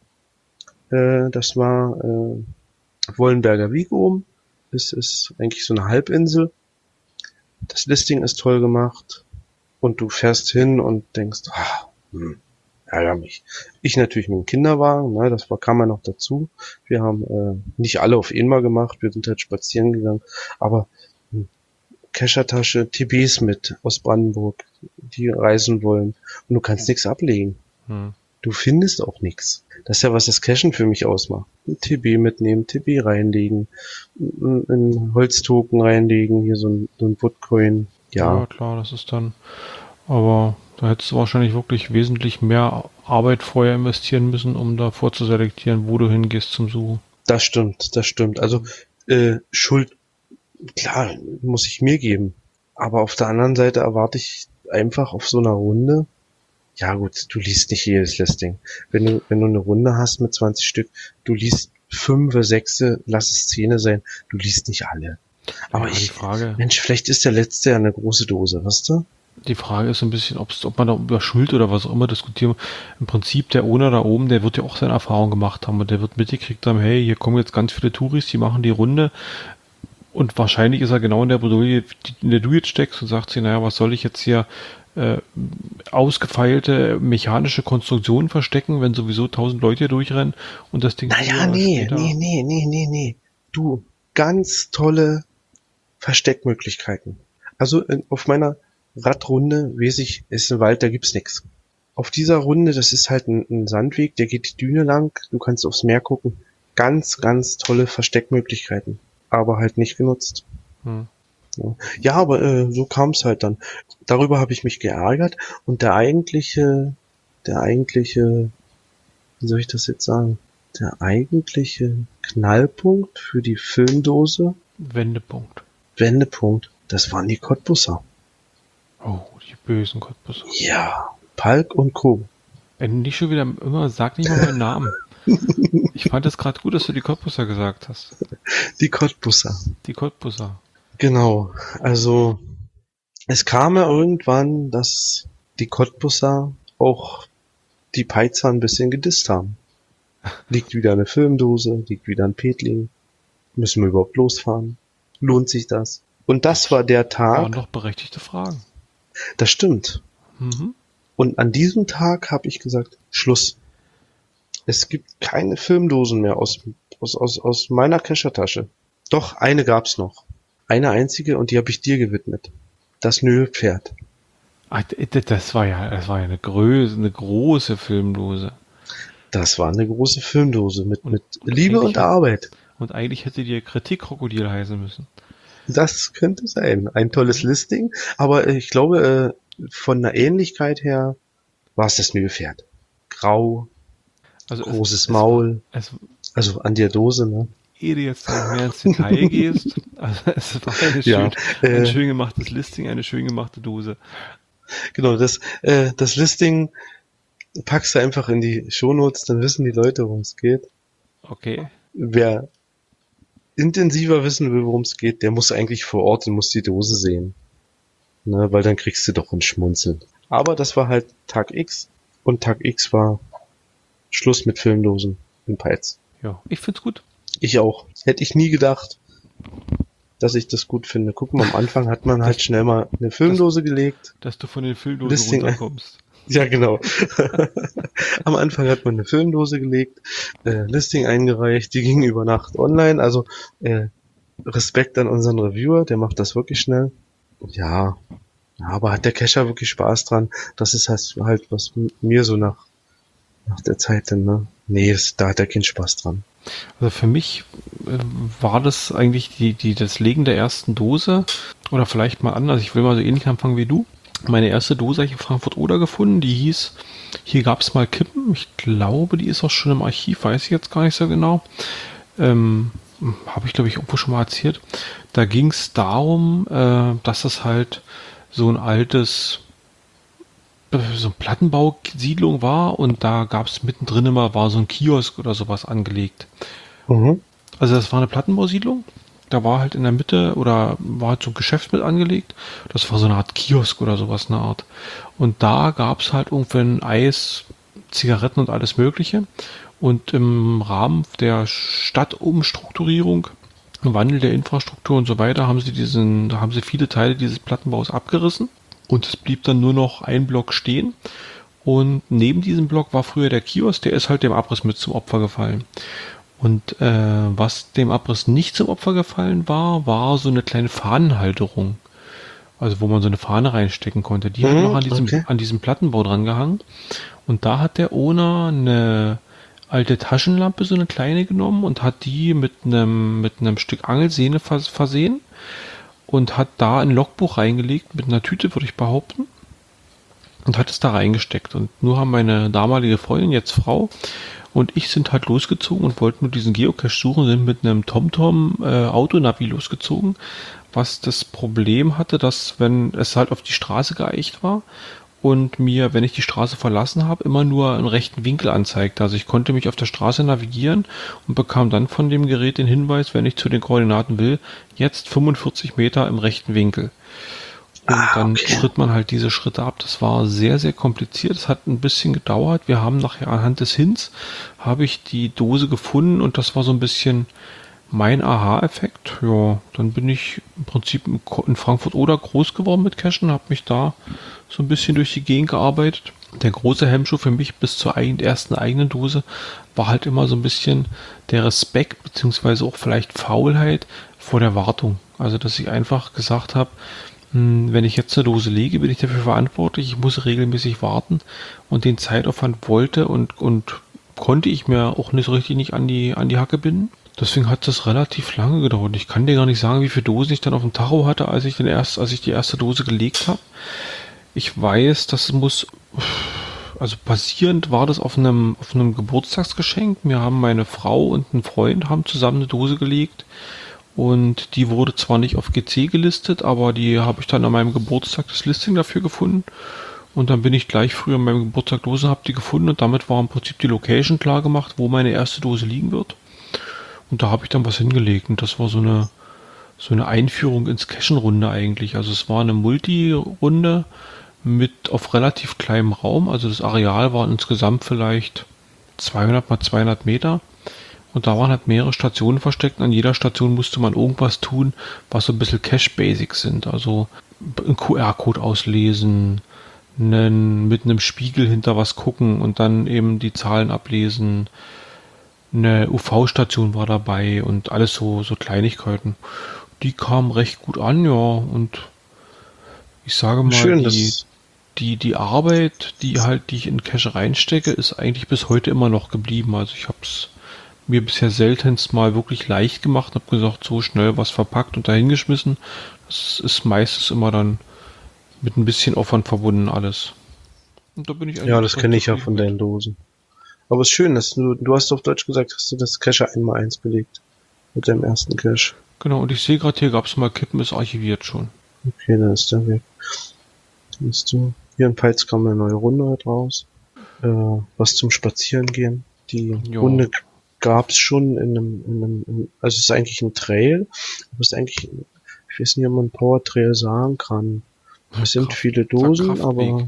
[SPEAKER 2] Das war Wollenberger Wieg oben. Es ist eigentlich so eine Halbinsel. Das Listing ist toll gemacht. Und du fährst hin und denkst, ärgere mich. Ich natürlich mit dem Kinderwagen, ne, kam ja noch dazu. Wir haben nicht alle auf einmal gemacht, wir sind halt spazieren gegangen, aber Keschertasche, TBs mit aus Brandenburg, die reisen wollen und du kannst nichts ablegen. Du findest auch nichts. Das ist ja, was das Cashen für mich ausmacht. Ein TB mitnehmen, TB reinlegen, einen Holztoken reinlegen, hier so ein Woodcoin. Ja,
[SPEAKER 1] klar, das ist dann, aber da hättest du wahrscheinlich wirklich wesentlich mehr Arbeit vorher investieren müssen, um da vorzuselektieren, wo du hingehst zum Suchen.
[SPEAKER 2] Das stimmt. Also Schuld, klar, muss ich mir geben. Aber auf der anderen Seite erwarte ich einfach auf so einer Runde, ja gut, du liest nicht jedes Listing. Wenn du eine Runde hast mit 20 Stück, du liest 5, 6, lass es 10 sein, du liest nicht alle. Aber Mensch, vielleicht ist der letzte ja eine große Dose, weißt du?
[SPEAKER 1] Die Frage ist ein bisschen, ob man da über Schuld oder was auch immer diskutieren. Im Prinzip der Owner da oben, der wird ja auch seine Erfahrung gemacht haben und der wird mitgekriegt haben, hey, hier kommen jetzt ganz viele Touris, die machen die Runde und wahrscheinlich ist er genau in der Bredouille, in der du jetzt steckst und sagt sich, naja, was soll ich jetzt hier ausgefeilte mechanische Konstruktionen verstecken, wenn sowieso 1000 Leute hier durchrennen und das Ding...
[SPEAKER 2] Naja, nee. Du, ganz tolle Versteckmöglichkeiten. Also auf meiner Radrunde weiß ich, ist ein Wald, da gibt's nichts. Auf dieser Runde, das ist halt ein Sandweg, der geht die Düne lang, du kannst aufs Meer gucken. Ganz, ganz tolle Versteckmöglichkeiten. Aber halt nicht genutzt. Ja, aber so kam's halt dann. Darüber habe ich mich geärgert und der eigentliche, wie soll ich das jetzt sagen? Der eigentliche Knallpunkt für die Filmdose. Wendepunkt. Das waren die Cottbusser.
[SPEAKER 1] Oh, die bösen Cottbusser.
[SPEAKER 2] Ja, Palk und Co.
[SPEAKER 1] Nicht schon wieder sag nicht mal meinen Namen. Ich fand es gerade gut, dass du die Cottbusser gesagt hast.
[SPEAKER 2] Die Cottbusser.
[SPEAKER 1] Genau.
[SPEAKER 2] Also es kam ja irgendwann, dass die Cottbusser auch die Peizer ein bisschen gedisst haben. Liegt wieder eine Filmdose, liegt wieder ein Petling. Müssen wir überhaupt losfahren? Lohnt sich das? Und das war der Tag.
[SPEAKER 1] Waren doch berechtigte Fragen.
[SPEAKER 2] Das stimmt. Und an diesem Tag habe ich gesagt, Schluss. Es gibt keine Filmdosen mehr aus meiner Keschertasche. Doch, eine gab's noch. Eine einzige und die habe ich dir gewidmet. Das Nilpferd.
[SPEAKER 1] Das war ja eine große Filmdose.
[SPEAKER 2] Das war eine große Filmdose mit Liebe und Arbeit.
[SPEAKER 1] Und eigentlich hätte die Kritikkrokodil heißen müssen.
[SPEAKER 2] Das könnte sein. Ein tolles Listing. Aber ich glaube, von der Ähnlichkeit her war es das Nilpferd. Grau, also großes Maul. Also an der Dose, ne?
[SPEAKER 1] Ehe du jetzt mehr ins Detail gehst, also es war ein schön gemachtes Listing, eine schön gemachte Dose.
[SPEAKER 2] Genau, das Listing packst du einfach in die Shownotes, dann wissen die Leute, worum es geht.
[SPEAKER 1] Okay.
[SPEAKER 2] Wer intensiver wissen will, worum es geht, der muss eigentlich vor Ort und muss die Dose sehen. Ne, weil dann kriegst du doch ein Schmunzeln. Aber das war halt Tag X und Tag X war Schluss mit Filmdosen in Peitz.
[SPEAKER 1] Ja, ich find's gut.
[SPEAKER 2] Ich auch. Hätte ich nie gedacht, dass ich das gut finde. Guck mal, am Anfang hat man halt schnell mal eine Filmdose gelegt.
[SPEAKER 1] Dass du von den Filmdosen runterkommst.
[SPEAKER 2] Ja, genau. Am Anfang hat man eine Filmdose gelegt, Listing eingereicht, die ging über Nacht online. Also Respekt an unseren Reviewer, der macht das wirklich schnell. Ja, aber hat der Kescher wirklich Spaß dran? Das ist halt was mir so nach Nach der Zeit dann, ne? Nee, da hat er keinen Spaß dran.
[SPEAKER 1] Also für mich war das eigentlich das Legen der ersten Dose oder vielleicht mal anders. Ich will mal so ähnlich anfangen wie du. Meine erste Dose habe ich in Frankfurt-Oder gefunden. Die hieß, hier gab es mal Kippen. Ich glaube, die ist auch schon im Archiv, weiß ich jetzt gar nicht so genau. Habe ich, glaube ich, irgendwo schon mal erzählt. Da ging es darum, dass das halt so ein altes, so ein Plattenbausiedlung war und da gab es mittendrin immer, war so ein Kiosk oder sowas angelegt.
[SPEAKER 2] Mhm.
[SPEAKER 1] Also das war eine Plattenbausiedlung. Da war halt in der Mitte oder war halt so ein Geschäft mit angelegt. Das war so eine Art Kiosk oder sowas, eine Art. Und da gab es halt irgendwann Eis, Zigaretten und alles Mögliche. Und im Rahmen der Stadtumstrukturierung, Wandel der Infrastruktur und so weiter, haben sie viele Teile dieses Plattenbaus abgerissen. Und es blieb dann nur noch ein Block stehen. Und neben diesem Block war früher der Kiosk, der ist halt dem Abriss mit zum Opfer gefallen. Und was dem Abriss nicht zum Opfer gefallen war, war so eine kleine Fahnenhalterung. Also wo man so eine Fahne reinstecken konnte. Die hat noch
[SPEAKER 2] Okay.
[SPEAKER 1] an diesem Plattenbau dran gehangen. Und da hat der Owner eine alte Taschenlampe, so eine kleine genommen und hat die mit einem Stück Angelsehne versehen und hat da ein Logbuch reingelegt, mit einer Tüte, würde ich behaupten, und hat es da reingesteckt. Und nur haben meine damalige Freundin, jetzt Frau, und ich sind halt losgezogen und wollten nur diesen Geocache suchen, sind mit einem TomTom Autonavi losgezogen, was das Problem hatte, dass wenn es halt auf die Straße geeicht war und mir, wenn ich die Straße verlassen habe, immer nur einen rechten Winkel anzeigte. Also ich konnte mich auf der Straße navigieren und bekam dann von dem Gerät den Hinweis, wenn ich zu den Koordinaten will, jetzt 45 Meter im rechten Winkel. Und dann schritt man halt diese Schritte ab. Das war sehr, sehr kompliziert. Es hat ein bisschen gedauert. Wir haben nachher anhand des Hints, habe ich die Dose gefunden und das war so ein bisschen mein Aha-Effekt. Ja, dann bin ich im Prinzip in Frankfurt-Oder groß geworden mit Cashen, habe mich da so ein bisschen durch die Gegend gearbeitet. Der große Hemmschuh für mich bis zur ersten eigenen Dose war halt immer so ein bisschen der Respekt beziehungsweise auch vielleicht Faulheit vor der Wartung. Also dass ich einfach gesagt habe, wenn ich jetzt eine Dose lege, bin ich dafür verantwortlich. Ich muss regelmäßig warten und den Zeitaufwand wollte und konnte ich mir auch nicht so richtig nicht an die Hacke binden. Deswegen hat das relativ lange gedauert. Ich kann dir gar nicht sagen, wie viele Dosen ich dann auf dem Tacho hatte, als ich die erste Dose gelegt habe. Ich weiß, also basierend war das auf einem Geburtstagsgeschenk. Mir haben meine Frau und ein Freund haben zusammen eine Dose gelegt. Und die wurde zwar nicht auf GC gelistet, aber die habe ich dann an meinem Geburtstag das Listing dafür gefunden. Und dann bin ich gleich früh an meinem Geburtstag Dosen, habe die gefunden und damit war im Prinzip die Location klar gemacht, wo meine erste Dose liegen wird. Und da habe ich dann was hingelegt und das war so eine Einführung ins Cashen-Runde eigentlich. Also es war eine Multi-Runde mit auf relativ kleinem Raum. Also das Areal war insgesamt vielleicht 200 mal 200 Meter. Und da waren halt mehrere Stationen versteckt. Und an jeder Station musste man irgendwas tun, was so ein bisschen Cache-Basics sind. Also einen QR-Code auslesen, mit einem Spiegel hinter was gucken und dann eben die Zahlen ablesen. Eine UV-Station war dabei und alles so Kleinigkeiten. Die kamen recht gut an, ja. Und ich sage mal,
[SPEAKER 2] Schön,
[SPEAKER 1] die Arbeit, die ich in Cache reinstecke, ist eigentlich bis heute immer noch geblieben. Also ich habe es mir bisher seltenst mal wirklich leicht gemacht, habe gesagt, so schnell was verpackt und dahingeschmissen. Das ist meistens immer dann mit ein bisschen Aufwand verbunden alles. Und da bin ich eigentlich
[SPEAKER 2] ja,
[SPEAKER 1] auch
[SPEAKER 2] das
[SPEAKER 1] ganz
[SPEAKER 2] kenne ich ja
[SPEAKER 1] zufrieden
[SPEAKER 2] von
[SPEAKER 1] mit.
[SPEAKER 2] deinen Dosen. Aber es ist schön, dass du hast auf Deutsch gesagt, hast du das Cache 1x1 belegt. Mit deinem ersten Cache.
[SPEAKER 1] Genau, und ich sehe gerade, hier gab es mal Kippen, ist archiviert schon.
[SPEAKER 2] Okay, dann ist der weg. Siehst du. Hier in Peitz kam eine neue Runde heute raus. Was zum Spazierengehen. Die
[SPEAKER 1] Ja,
[SPEAKER 2] Runde gab's schon also es ist eigentlich ein Trail, aber es ist eigentlich, ich weiß nicht, ob man Power Trail sagen kann. Es sind viele Dosen,
[SPEAKER 1] Kraftweg.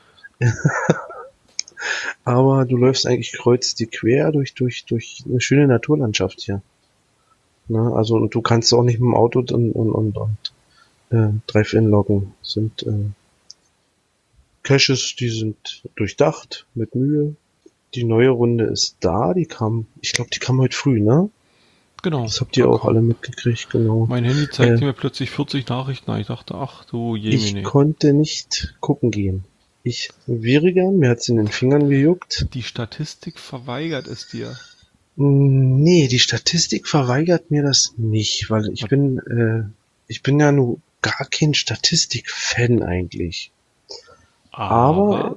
[SPEAKER 2] aber du läufst eigentlich kreuz die quer durch eine schöne Naturlandschaft hier. Ne? Also, und du kannst auch nicht mit dem Auto und Drive-In loggen. Sind Caches, die sind durchdacht, mit Mühe. Die neue Runde ist da, ich glaube, die kam heute früh, ne?
[SPEAKER 1] Genau.
[SPEAKER 2] Das habt ihr auch alle mitgekriegt, genau.
[SPEAKER 1] Mein Handy zeigte mir plötzlich 40 Nachrichten an. Ich dachte, ach du
[SPEAKER 2] Ich
[SPEAKER 1] Jemine.
[SPEAKER 2] konnte nicht gucken gehen. Ich wäre gern, mir hat's in den Fingern gejuckt.
[SPEAKER 1] Die Statistik verweigert es dir.
[SPEAKER 2] Nee, die Statistik verweigert mir das nicht, weil ich bin ja nur gar kein Statistik-Fan eigentlich. Aber,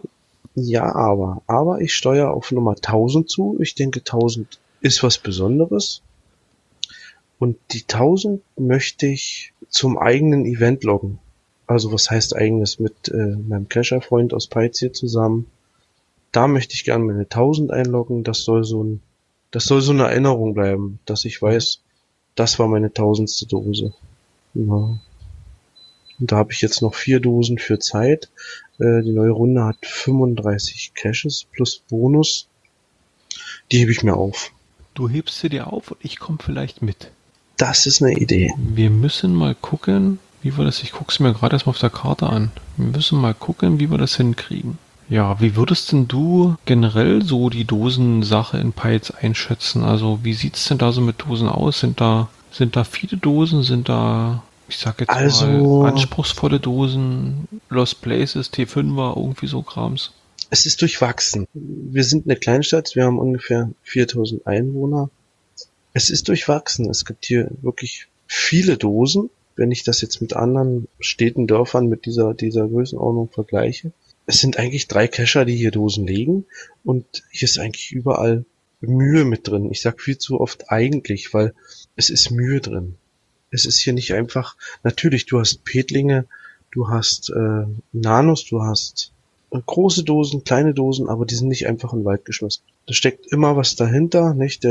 [SPEAKER 2] aber ich steuere auf Nummer 1000 zu. Ich denke, 1000 ist was Besonderes. Und die 1000 möchte ich zum eigenen Event loggen. Also was heißt eigenes mit meinem Cacher-Freund aus Peitz hier zusammen. Da möchte ich gerne meine 1000 einloggen. Das soll so eine Erinnerung bleiben, dass ich weiß, das war meine 1000. Dose. Ja. Und da habe ich jetzt noch 4 Dosen für Zeit. Die neue Runde hat 35 Caches plus Bonus. Die hebe ich mir auf.
[SPEAKER 1] Du hebst sie dir auf und ich komme vielleicht mit.
[SPEAKER 2] Das ist eine Idee.
[SPEAKER 1] Wir müssen mal gucken, wie wir das, ich gucke es mir gerade erstmal auf der Karte an. Wir müssen mal gucken, wie wir das hinkriegen. Ja, wie würdest denn du generell so die Dosensache in Peitz einschätzen? Also wie sieht's denn da so mit Dosen aus? Sind da viele Dosen? Sind da, ich sag jetzt mal, anspruchsvolle Dosen, Lost Places, T5er, irgendwie so Krams?
[SPEAKER 2] Es ist durchwachsen. Wir sind eine Kleinstadt, wir haben ungefähr 4000 Einwohner. Es ist durchwachsen. Es gibt hier wirklich viele Dosen. Wenn ich das jetzt mit anderen Städten, Dörfern mit dieser Größenordnung vergleiche. Es sind eigentlich 3 Cacher, die hier Dosen legen. Und hier ist eigentlich überall Mühe mit drin. Ich sag viel zu oft eigentlich, weil es ist Mühe drin. Es ist hier nicht einfach, natürlich, du hast Petlinge, du hast Nanos, du hast große Dosen, kleine Dosen, aber die sind nicht einfach in den Wald geschmissen. Da steckt immer was dahinter, nicht?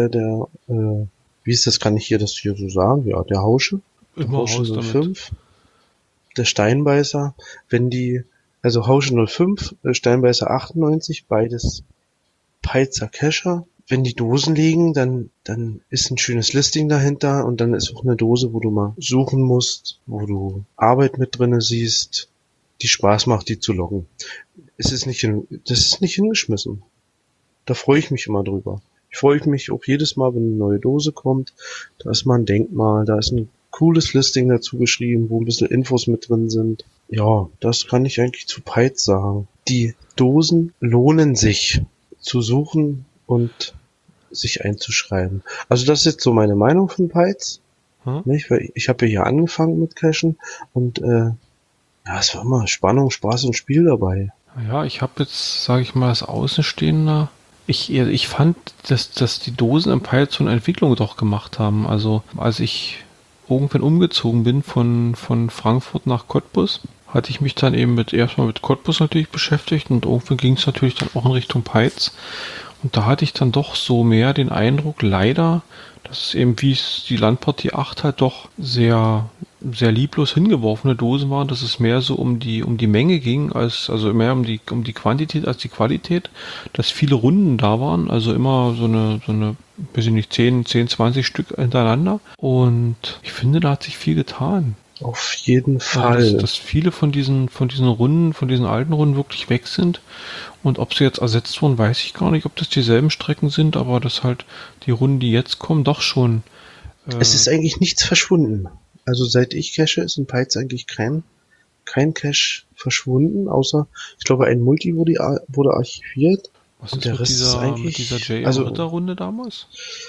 [SPEAKER 2] Wie ist das, kann ich hier das hier so sagen? Ja, der Hausche. Der
[SPEAKER 1] Immer
[SPEAKER 2] Hausche
[SPEAKER 1] raus
[SPEAKER 2] 05. Der Steinbeißer, also Hausche 05, Steinbeißer 98, beides Peitzer Cacher. Wenn die Dosen liegen, dann ist ein schönes Listing dahinter und dann ist auch eine Dose, wo du mal suchen musst, wo du Arbeit mit drinne siehst, die Spaß macht, die zu loggen. Das ist nicht hingeschmissen. Da freue ich mich immer drüber. Ich freue mich auch jedes Mal, wenn eine neue Dose kommt. Da ist mal ein Denkmal, da ist ein cooles Listing dazu geschrieben, wo ein bisschen Infos mit drin sind. Ja, das kann ich eigentlich zu Peitz sagen. Die Dosen lohnen sich zu suchen und sich einzuschreiben. Also das ist jetzt so meine Meinung von Peitz. Nicht? Weil ich habe ja hier angefangen mit Cashen und es war immer Spannung, Spaß und Spiel dabei.
[SPEAKER 1] Ja, ich habe jetzt, sage ich mal, als Außenstehender, ich fand, dass die Dosen im Peitz so eine Entwicklung doch gemacht haben. Also als ich irgendwann umgezogen bin von Frankfurt nach Cottbus, hatte ich mich dann eben erstmal mit Cottbus natürlich beschäftigt und irgendwann ging es natürlich dann auch in Richtung Peitz. Und da hatte ich dann doch so mehr den Eindruck, leider, dass es eben, wie es die Landpartie 8 halt doch sehr, sehr lieblos hingeworfene Dosen waren, dass es mehr so um die Menge ging, also mehr um die Quantität als die Qualität, dass viele Runden da waren, also immer so eine, weiß ich nicht, 10, 20 Stück hintereinander. Und ich finde, da hat sich viel getan.
[SPEAKER 2] Auf jeden Fall.
[SPEAKER 1] Also, dass viele von diesen Runden, von diesen alten Runden wirklich weg sind. Und ob sie jetzt ersetzt wurden, weiß ich gar nicht, ob das dieselben Strecken sind, aber dass halt die Runden, die jetzt kommen, doch schon.
[SPEAKER 2] Es ist eigentlich nichts verschwunden. Also seit ich cache, ist in Peitz eigentlich kein Cache verschwunden, außer, ich glaube, ein Multi wurde archiviert.
[SPEAKER 1] Was ist der Rest ist eigentlich, mit dieser JM-Ritter-Runde damals?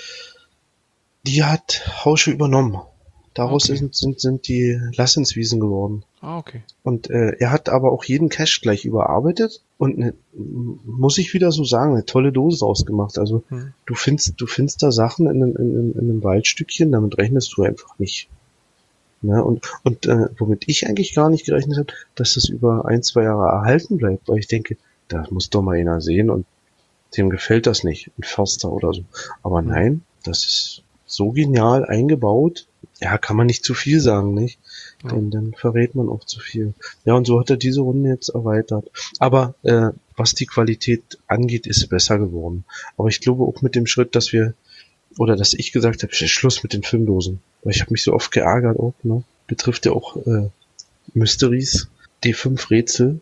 [SPEAKER 2] Die hat Hausche übernommen. Daraus sind die Lassenswiesen geworden.
[SPEAKER 1] Ah, okay.
[SPEAKER 2] Und er hat aber auch jeden Cache gleich überarbeitet und muss ich wieder so sagen, eine tolle Dose ausgemacht. Also du findest da Sachen in einem Waldstückchen, damit rechnest du einfach nicht. Ne? Und womit ich eigentlich gar nicht gerechnet habe, dass das über 1-2 Jahre erhalten bleibt, weil ich denke, da muss doch mal einer sehen und dem gefällt das nicht, ein Förster oder so. Aber nein, das ist so genial eingebaut. Ja, kann man nicht zu viel sagen, nicht? Denn dann verrät man auch zu viel. Ja, und so hat er diese Runde jetzt erweitert. Aber was die Qualität angeht, ist besser geworden. Aber ich glaube auch mit dem Schritt, dass ich gesagt habe, Schluss mit den Filmdosen. Weil ich habe mich so oft geärgert auch, ne? Betrifft ja auch Mysteries, D5 Rätsel.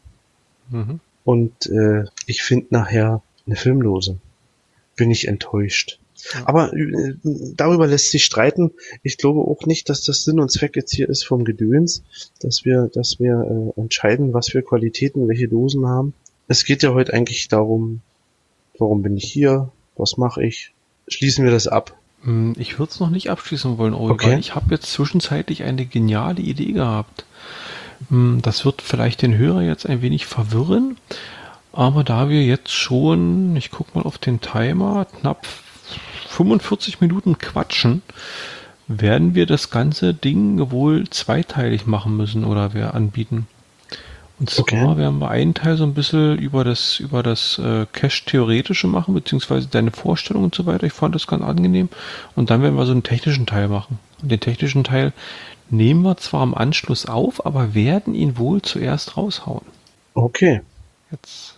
[SPEAKER 2] Und ich finde nachher eine Filmdose. Bin ich enttäuscht. Aber darüber lässt sich streiten. Ich glaube auch nicht, dass das Sinn und Zweck jetzt hier ist vom Gedöns, dass wir entscheiden, was für Qualitäten welche Dosen haben. Es geht ja heute eigentlich darum, warum bin ich hier? Was mache ich? Schließen wir das ab.
[SPEAKER 1] Ich würde es noch nicht abschließen wollen, Ori,
[SPEAKER 2] Okay.
[SPEAKER 1] weil ich habe jetzt zwischenzeitlich eine geniale Idee gehabt. Das wird vielleicht den Hörer jetzt ein wenig verwirren, aber da wir jetzt schon, ich gucke mal auf den Timer, knapp 45 Minuten quatschen, werden wir das ganze Ding wohl zweiteilig machen müssen oder wir anbieten. Und zwar
[SPEAKER 2] Okay.
[SPEAKER 1] werden wir einen Teil so ein bisschen über das Cache-Theoretische machen, beziehungsweise deine Vorstellung und so weiter. Ich fand das ganz angenehm. Und dann werden wir so einen technischen Teil machen. Und den technischen Teil nehmen wir zwar im Anschluss auf, aber werden ihn wohl zuerst raushauen.
[SPEAKER 2] Okay.
[SPEAKER 1] Jetzt.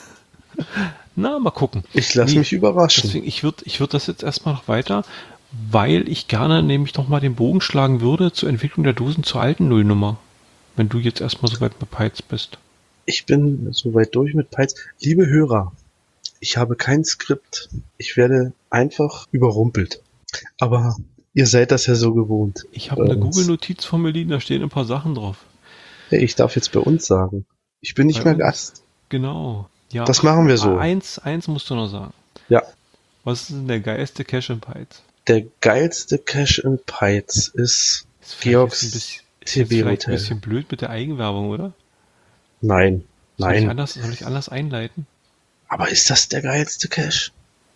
[SPEAKER 1] Na, mal gucken.
[SPEAKER 2] Ich lasse mich überraschen.
[SPEAKER 1] Deswegen, ich würd das jetzt erstmal noch weiter, weil ich gerne nämlich noch mal den Bogen schlagen würde zur Entwicklung der Dosen zur alten Nullnummer. Wenn du jetzt erstmal so weit bei Python bist.
[SPEAKER 2] Ich bin soweit durch mit Python. Liebe Hörer, ich habe kein Skript. Ich werde einfach überrumpelt. Aber ihr seid das ja so gewohnt.
[SPEAKER 1] Ich habe
[SPEAKER 2] bei
[SPEAKER 1] eine
[SPEAKER 2] uns.
[SPEAKER 1] Google-Notiz von mir liegen, da stehen ein paar Sachen drauf.
[SPEAKER 2] Hey, ich darf jetzt bei uns sagen. Ich bin nicht
[SPEAKER 1] Bei
[SPEAKER 2] mehr
[SPEAKER 1] uns?
[SPEAKER 2] Gast.
[SPEAKER 1] Genau. Ja,
[SPEAKER 2] Das machen wir so.
[SPEAKER 1] Eins musst du noch sagen.
[SPEAKER 2] Ja.
[SPEAKER 1] Was ist denn der geilste Cache in Python?
[SPEAKER 2] Der geilste Cache in Python ist
[SPEAKER 1] Ist
[SPEAKER 2] Georgs
[SPEAKER 1] ist jetzt
[SPEAKER 2] TB
[SPEAKER 1] vielleicht ein
[SPEAKER 2] Hotel.
[SPEAKER 1] bisschen blöd mit der Eigenwerbung, oder?
[SPEAKER 2] Nein.
[SPEAKER 1] Soll ich
[SPEAKER 2] Nein.
[SPEAKER 1] anders einleiten?
[SPEAKER 2] Aber ist das der geilste Cache?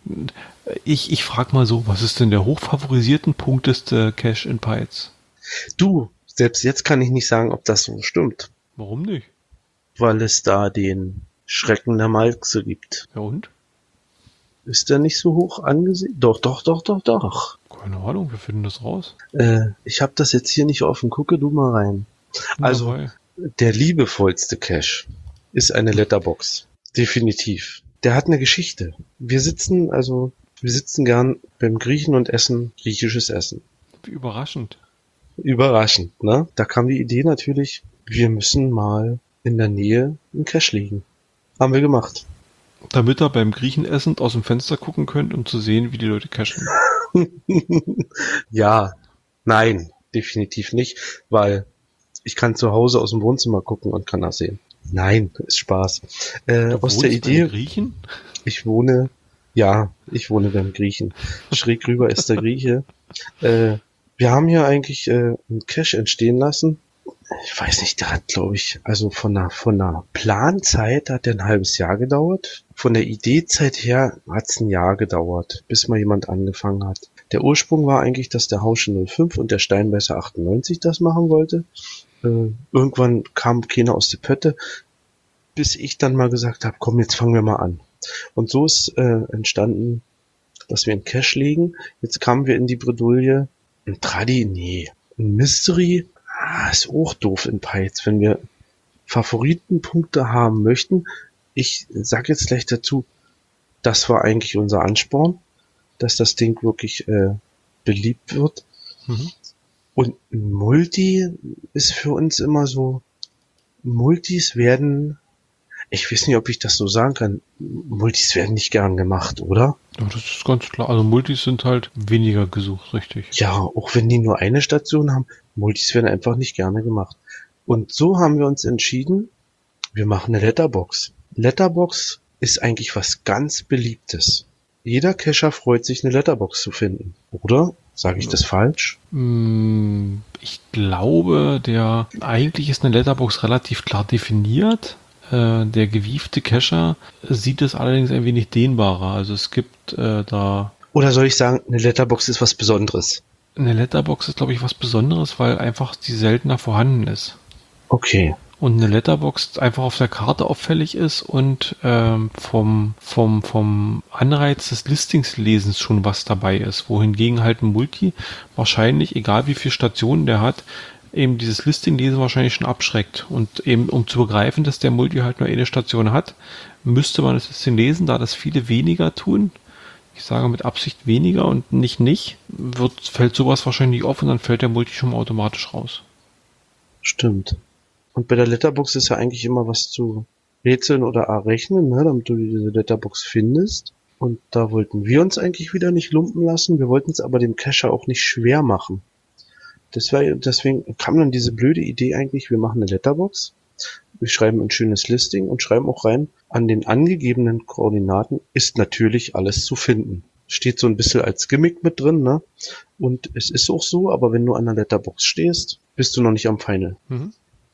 [SPEAKER 1] Ich frag mal so, was ist denn der hochfavorisierten punkteste Cache in Python?
[SPEAKER 2] Du, selbst jetzt kann ich nicht sagen, ob das so stimmt.
[SPEAKER 1] Warum nicht?
[SPEAKER 2] Weil es da den Schrecken der Malze gibt.
[SPEAKER 1] Ja und?
[SPEAKER 2] Ist der nicht so hoch angesehen? Doch.
[SPEAKER 1] Keine Ahnung, wir finden das raus.
[SPEAKER 2] Ich habe das jetzt hier nicht offen. Gucke du mal rein. Also,
[SPEAKER 1] Dabei.
[SPEAKER 2] der liebevollste Cache ist eine Letterbox. Definitiv. Der hat eine Geschichte. Wir sitzen gern beim Griechen und essen griechisches Essen.
[SPEAKER 1] Wie überraschend.
[SPEAKER 2] Überraschend, ne? Da kam die Idee natürlich, wir müssen mal in der Nähe einen Cache legen. Haben wir gemacht.
[SPEAKER 1] Damit ihr beim Griechen essend aus dem Fenster gucken könnt, um zu sehen, wie die Leute cachen.
[SPEAKER 2] Ja, nein, definitiv nicht, weil ich kann zu Hause aus dem Wohnzimmer gucken und kann das sehen. Nein, ist Spaß.
[SPEAKER 1] Du
[SPEAKER 2] Aus der
[SPEAKER 1] wohnst bei den
[SPEAKER 2] Idee,
[SPEAKER 1] Griechen?
[SPEAKER 2] ich wohne beim Griechen. Schräg rüber ist der Grieche. Wir haben hier eigentlich einen Cache entstehen lassen. Ich weiß nicht, der hat, glaube ich, also von der Planzeit hat der ein halbes Jahr gedauert. Von der Ideezeit her hat es ein Jahr gedauert, bis mal jemand angefangen hat. Der Ursprung war eigentlich, dass der Hausche 05 und der Steinbeißer 98 das machen wollte. Irgendwann kam keiner aus der Pötte, bis ich dann mal gesagt habe, komm, jetzt fangen wir mal an. Und so ist entstanden, dass wir einen Cache legen. Jetzt kamen wir in die Bredouille. Ein Tradi, nee. Ein Mystery, ist auch doof in Python. Wenn wir Favoritenpunkte haben möchten, ich sag jetzt gleich dazu, das war eigentlich unser Ansporn, dass das Ding wirklich beliebt wird.
[SPEAKER 1] Mhm.
[SPEAKER 2] Und ein Multi ist für uns immer so, Multis werden, ich weiß nicht, ob ich das so sagen kann, Multis werden nicht gern gemacht, oder?
[SPEAKER 1] Ja, das ist ganz klar. Also Multis sind halt weniger gesucht, richtig.
[SPEAKER 2] Ja, auch wenn die nur eine Station haben, Multis werden einfach nicht gerne gemacht. Und so haben wir uns entschieden, wir machen eine Letterbox. Letterbox ist eigentlich was ganz Beliebtes. Jeder Cacher freut sich, eine Letterbox zu finden. Oder? Sage ich das falsch?
[SPEAKER 1] Ich glaube, eigentlich ist eine Letterbox relativ klar definiert. Der gewiefte Cacher sieht es allerdings ein wenig dehnbarer. Also es gibt da...
[SPEAKER 2] Oder soll ich sagen, eine Letterbox ist was Besonderes?
[SPEAKER 1] Eine Letterbox ist, glaube ich, was Besonderes, weil einfach die seltener vorhanden ist.
[SPEAKER 2] Okay.
[SPEAKER 1] Und eine Letterbox einfach auf der Karte auffällig ist und vom Anreiz des Listingslesens schon was dabei ist. Wohingegen halt ein Multi wahrscheinlich, egal wie viele Stationen der hat, eben dieses Listinglesen wahrscheinlich schon abschreckt. Und eben um zu begreifen, dass der Multi halt nur eine Station hat, müsste man das Listing lesen, da das viele weniger tun. Ich sage mit Absicht weniger und nicht, fällt sowas wahrscheinlich auf und dann fällt der Multi schon mal automatisch raus.
[SPEAKER 2] Stimmt. Und bei der Letterbox ist ja eigentlich immer was zu rätseln oder errechnen, ne, damit du diese Letterbox findest. Und da wollten wir uns eigentlich wieder nicht lumpen lassen. Wir wollten es aber dem Cacher auch nicht schwer machen. Deswegen kam dann diese blöde Idee eigentlich, wir machen eine Letterbox. Wir schreiben ein schönes Listing und schreiben auch rein, an den angegebenen Koordinaten ist natürlich alles zu finden. Steht so ein bisschen als Gimmick mit drin, ne? Und es ist auch so, aber wenn du an der Letterbox stehst, bist du noch nicht am Final.
[SPEAKER 1] Mhm.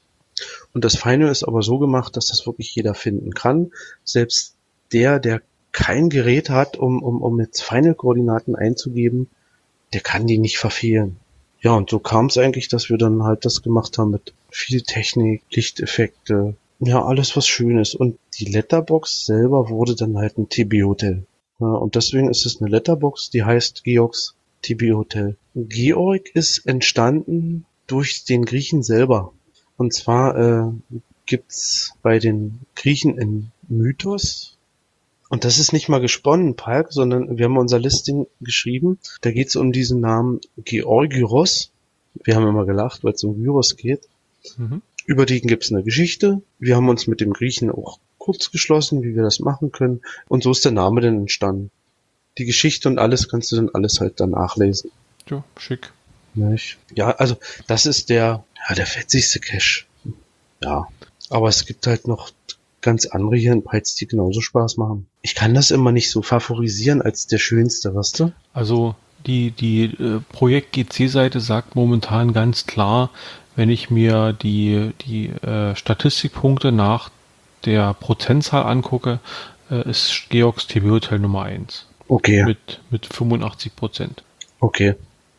[SPEAKER 2] Und das Final ist aber so gemacht, dass das wirklich jeder finden kann. Selbst der kein Gerät hat, um jetzt Final-Koordinaten einzugeben, der kann die nicht verfehlen. Ja, und so kam es eigentlich, dass wir dann halt das gemacht haben mit viel Technik, Lichteffekte, ja, alles was schön ist. Und die Letterbox selber wurde dann halt ein TB-Hotel. Ja, und deswegen ist es eine Letterbox, die heißt Georgs TB-Hotel. Georg ist entstanden durch den Griechen selber. Und zwar gibt's bei den Griechen einen Mythos, und das ist nicht mal gesponnen, Palk, sondern wir haben unser Listing geschrieben. Da geht's um diesen Namen Georgios. Wir haben immer gelacht, weil es um Gyros geht.
[SPEAKER 1] Mhm.
[SPEAKER 2] Über den gibt's eine Geschichte. Wir haben uns mit dem Griechen auch kurz geschlossen, wie wir das machen können. Und so ist der Name dann entstanden. Die Geschichte und alles kannst du dann alles halt dann nachlesen.
[SPEAKER 1] Ja, schick.
[SPEAKER 2] Nicht? Ja, also das ist der fetzigste Cache. Ja, aber es gibt halt noch ganz andere hier in Peitz, die genauso Spaß machen. Ich kann das immer nicht so favorisieren als der schönste, weißt du?
[SPEAKER 1] Also die Projekt GC-Seite sagt momentan ganz klar, wenn ich mir die Statistikpunkte nach der Prozentzahl angucke, ist Georgs TB-Hotel Nummer 1.
[SPEAKER 2] Okay,
[SPEAKER 1] Mit 85%.
[SPEAKER 2] okay.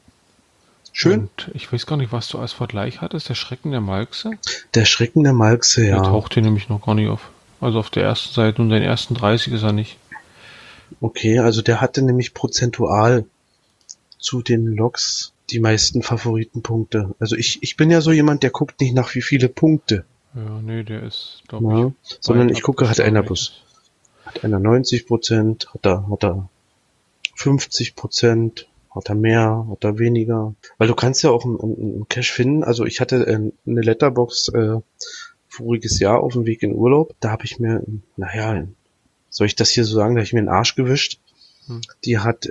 [SPEAKER 2] Schön.
[SPEAKER 1] Und ich weiß gar nicht, was du als Vergleich hattest. Der Schrecken der Malxe?
[SPEAKER 2] Der Schrecken der Malxe,
[SPEAKER 1] Der
[SPEAKER 2] ja.
[SPEAKER 1] taucht hier nämlich noch gar nicht auf. Also auf der ersten Seite und den ersten 30 ist er nicht.
[SPEAKER 2] Okay, also der hatte nämlich prozentual zu den Logs die meisten Favoritenpunkte. Also ich bin ja so jemand, der guckt nicht nach wie viele Punkte,
[SPEAKER 1] Ja, nee, der ist, glaube
[SPEAKER 2] ne?
[SPEAKER 1] ich,
[SPEAKER 2] Sondern
[SPEAKER 1] weit
[SPEAKER 2] ich gucke, hat einer
[SPEAKER 1] abgestanden.
[SPEAKER 2] Hat einer 90%, hat er 50%, hat er mehr, hat er weniger? Weil du kannst ja auch einen Cache finden. Also ich hatte eine Letterbox voriges Jahr auf dem Weg in Urlaub. Da habe ich mir, naja, soll ich das hier so sagen, da habe ich mir den Arsch gewischt.
[SPEAKER 1] Hm.
[SPEAKER 2] Die hat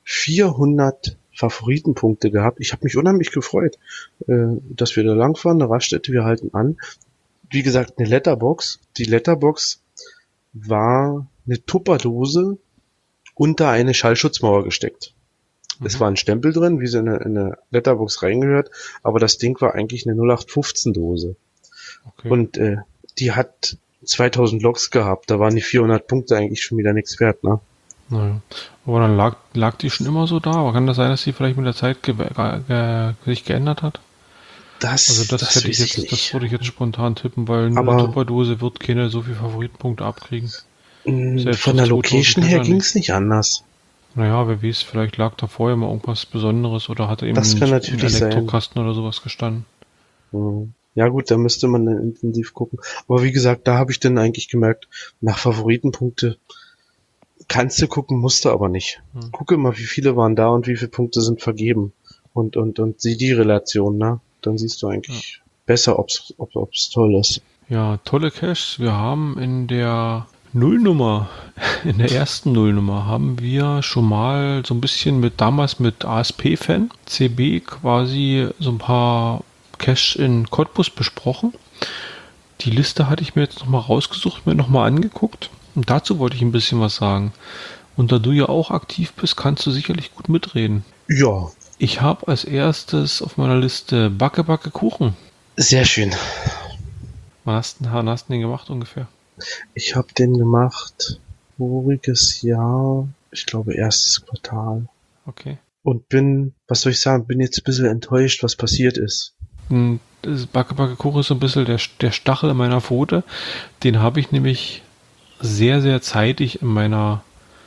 [SPEAKER 2] 400 Favoritenpunkte gehabt. Ich habe mich unheimlich gefreut, dass wir da langfahren, eine Raststätte, wir halten an. Wie gesagt, eine Letterbox. Die Letterbox war eine Tupperdose unter eine Schallschutzmauer gesteckt. Es war ein Stempel drin, wie sie in eine Letterbox reingehört, aber das Ding war eigentlich eine 0815 Dose.
[SPEAKER 1] Okay.
[SPEAKER 2] Und die hat 2000 Logs gehabt, da waren die 400 Punkte eigentlich schon wieder nichts wert, ne?
[SPEAKER 1] Naja. Aber dann lag die schon immer so da. Aber kann das sein, dass die vielleicht mit der Zeit sich geändert hat? Also das hätte ich
[SPEAKER 2] weiß
[SPEAKER 1] jetzt, das
[SPEAKER 2] nicht.
[SPEAKER 1] würde ich jetzt spontan tippen, weil nur
[SPEAKER 2] Aber-
[SPEAKER 1] eine Tupperdose wird keine so viel Favoritenpunkte abkriegen. Selbst
[SPEAKER 2] Von der
[SPEAKER 1] auf 2000
[SPEAKER 2] Location her
[SPEAKER 1] Cacher
[SPEAKER 2] ging's nicht anders.
[SPEAKER 1] Naja, wer weiß, vielleicht lag da vorher mal irgendwas Besonderes oder hatte eben
[SPEAKER 2] Das kann
[SPEAKER 1] ein
[SPEAKER 2] natürlich sein.
[SPEAKER 1] Elektrokasten oder sowas gestanden.
[SPEAKER 2] Ja gut, da müsste man dann intensiv gucken. Aber wie gesagt, da habe ich dann eigentlich gemerkt, nach Favoritenpunkte kannst du gucken, musst du aber nicht. Gucke mal, wie viele waren da und wie viele Punkte sind vergeben. Und sieh die Relation, ne? Dann siehst du eigentlich besser, ob's toll ist.
[SPEAKER 1] Ja, tolle Caches. Wir haben in der Nullnummer, in der ersten Nullnummer haben wir schon mal so ein bisschen damals mit ASP-Fan, CB quasi so ein paar Caches in Cottbus besprochen. Die Liste hatte ich mir jetzt nochmal rausgesucht, mir nochmal angeguckt. Und dazu wollte ich ein bisschen was sagen. Und da du ja auch aktiv bist, kannst du sicherlich gut mitreden.
[SPEAKER 2] Ja,
[SPEAKER 1] Ich habe als erstes auf meiner Liste Backe Kuchen.
[SPEAKER 2] sehr schön.
[SPEAKER 1] Wann hast du den gemacht ungefähr?
[SPEAKER 2] Ich habe den gemacht voriges Jahr, ich glaube erstes Quartal.
[SPEAKER 1] Okay.
[SPEAKER 2] Und bin jetzt ein bisschen enttäuscht, was passiert ist.
[SPEAKER 1] Das Backe Kuchen ist so ein bisschen der Stachel in meiner Pfote. Den habe ich nämlich sehr, sehr zeitig in meiner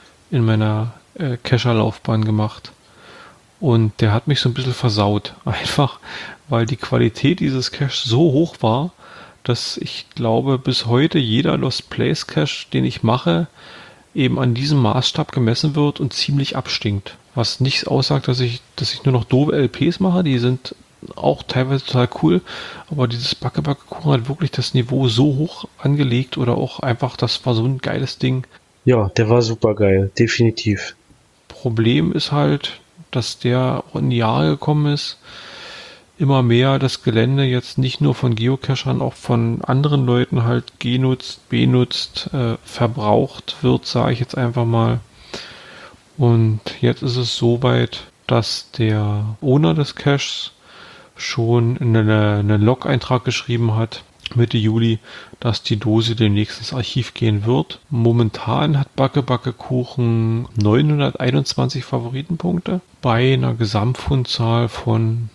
[SPEAKER 1] Cacher-Laufbahn gemacht. Und der hat mich so ein bisschen versaut. Einfach, weil die Qualität dieses Caches so hoch war, dass ich glaube, bis heute jeder Lost Place Cache, den ich mache, eben an diesem Maßstab gemessen wird und ziemlich abstinkt. Was nicht aussagt, dass ich nur noch doofe LPs mache, die sind auch teilweise total cool, aber dieses Backe Kuchen hat wirklich das Niveau so hoch angelegt oder auch einfach, das war so ein geiles Ding.
[SPEAKER 2] Ja, der war super geil, definitiv.
[SPEAKER 1] Problem ist halt, dass der auch in die Jahre gekommen ist. immer mehr das Gelände jetzt nicht nur von Geocachern, auch von anderen Leuten halt genutzt, benutzt, verbraucht wird, sage ich jetzt einfach mal. Und jetzt ist es so weit, dass der Owner des Caches schon einen Log-Eintrag geschrieben hat, Mitte Juli, dass die Dose demnächst ins Archiv gehen wird. Momentan hat Backe Kuchen 921 Favoritenpunkte bei einer Gesamtfundzahl von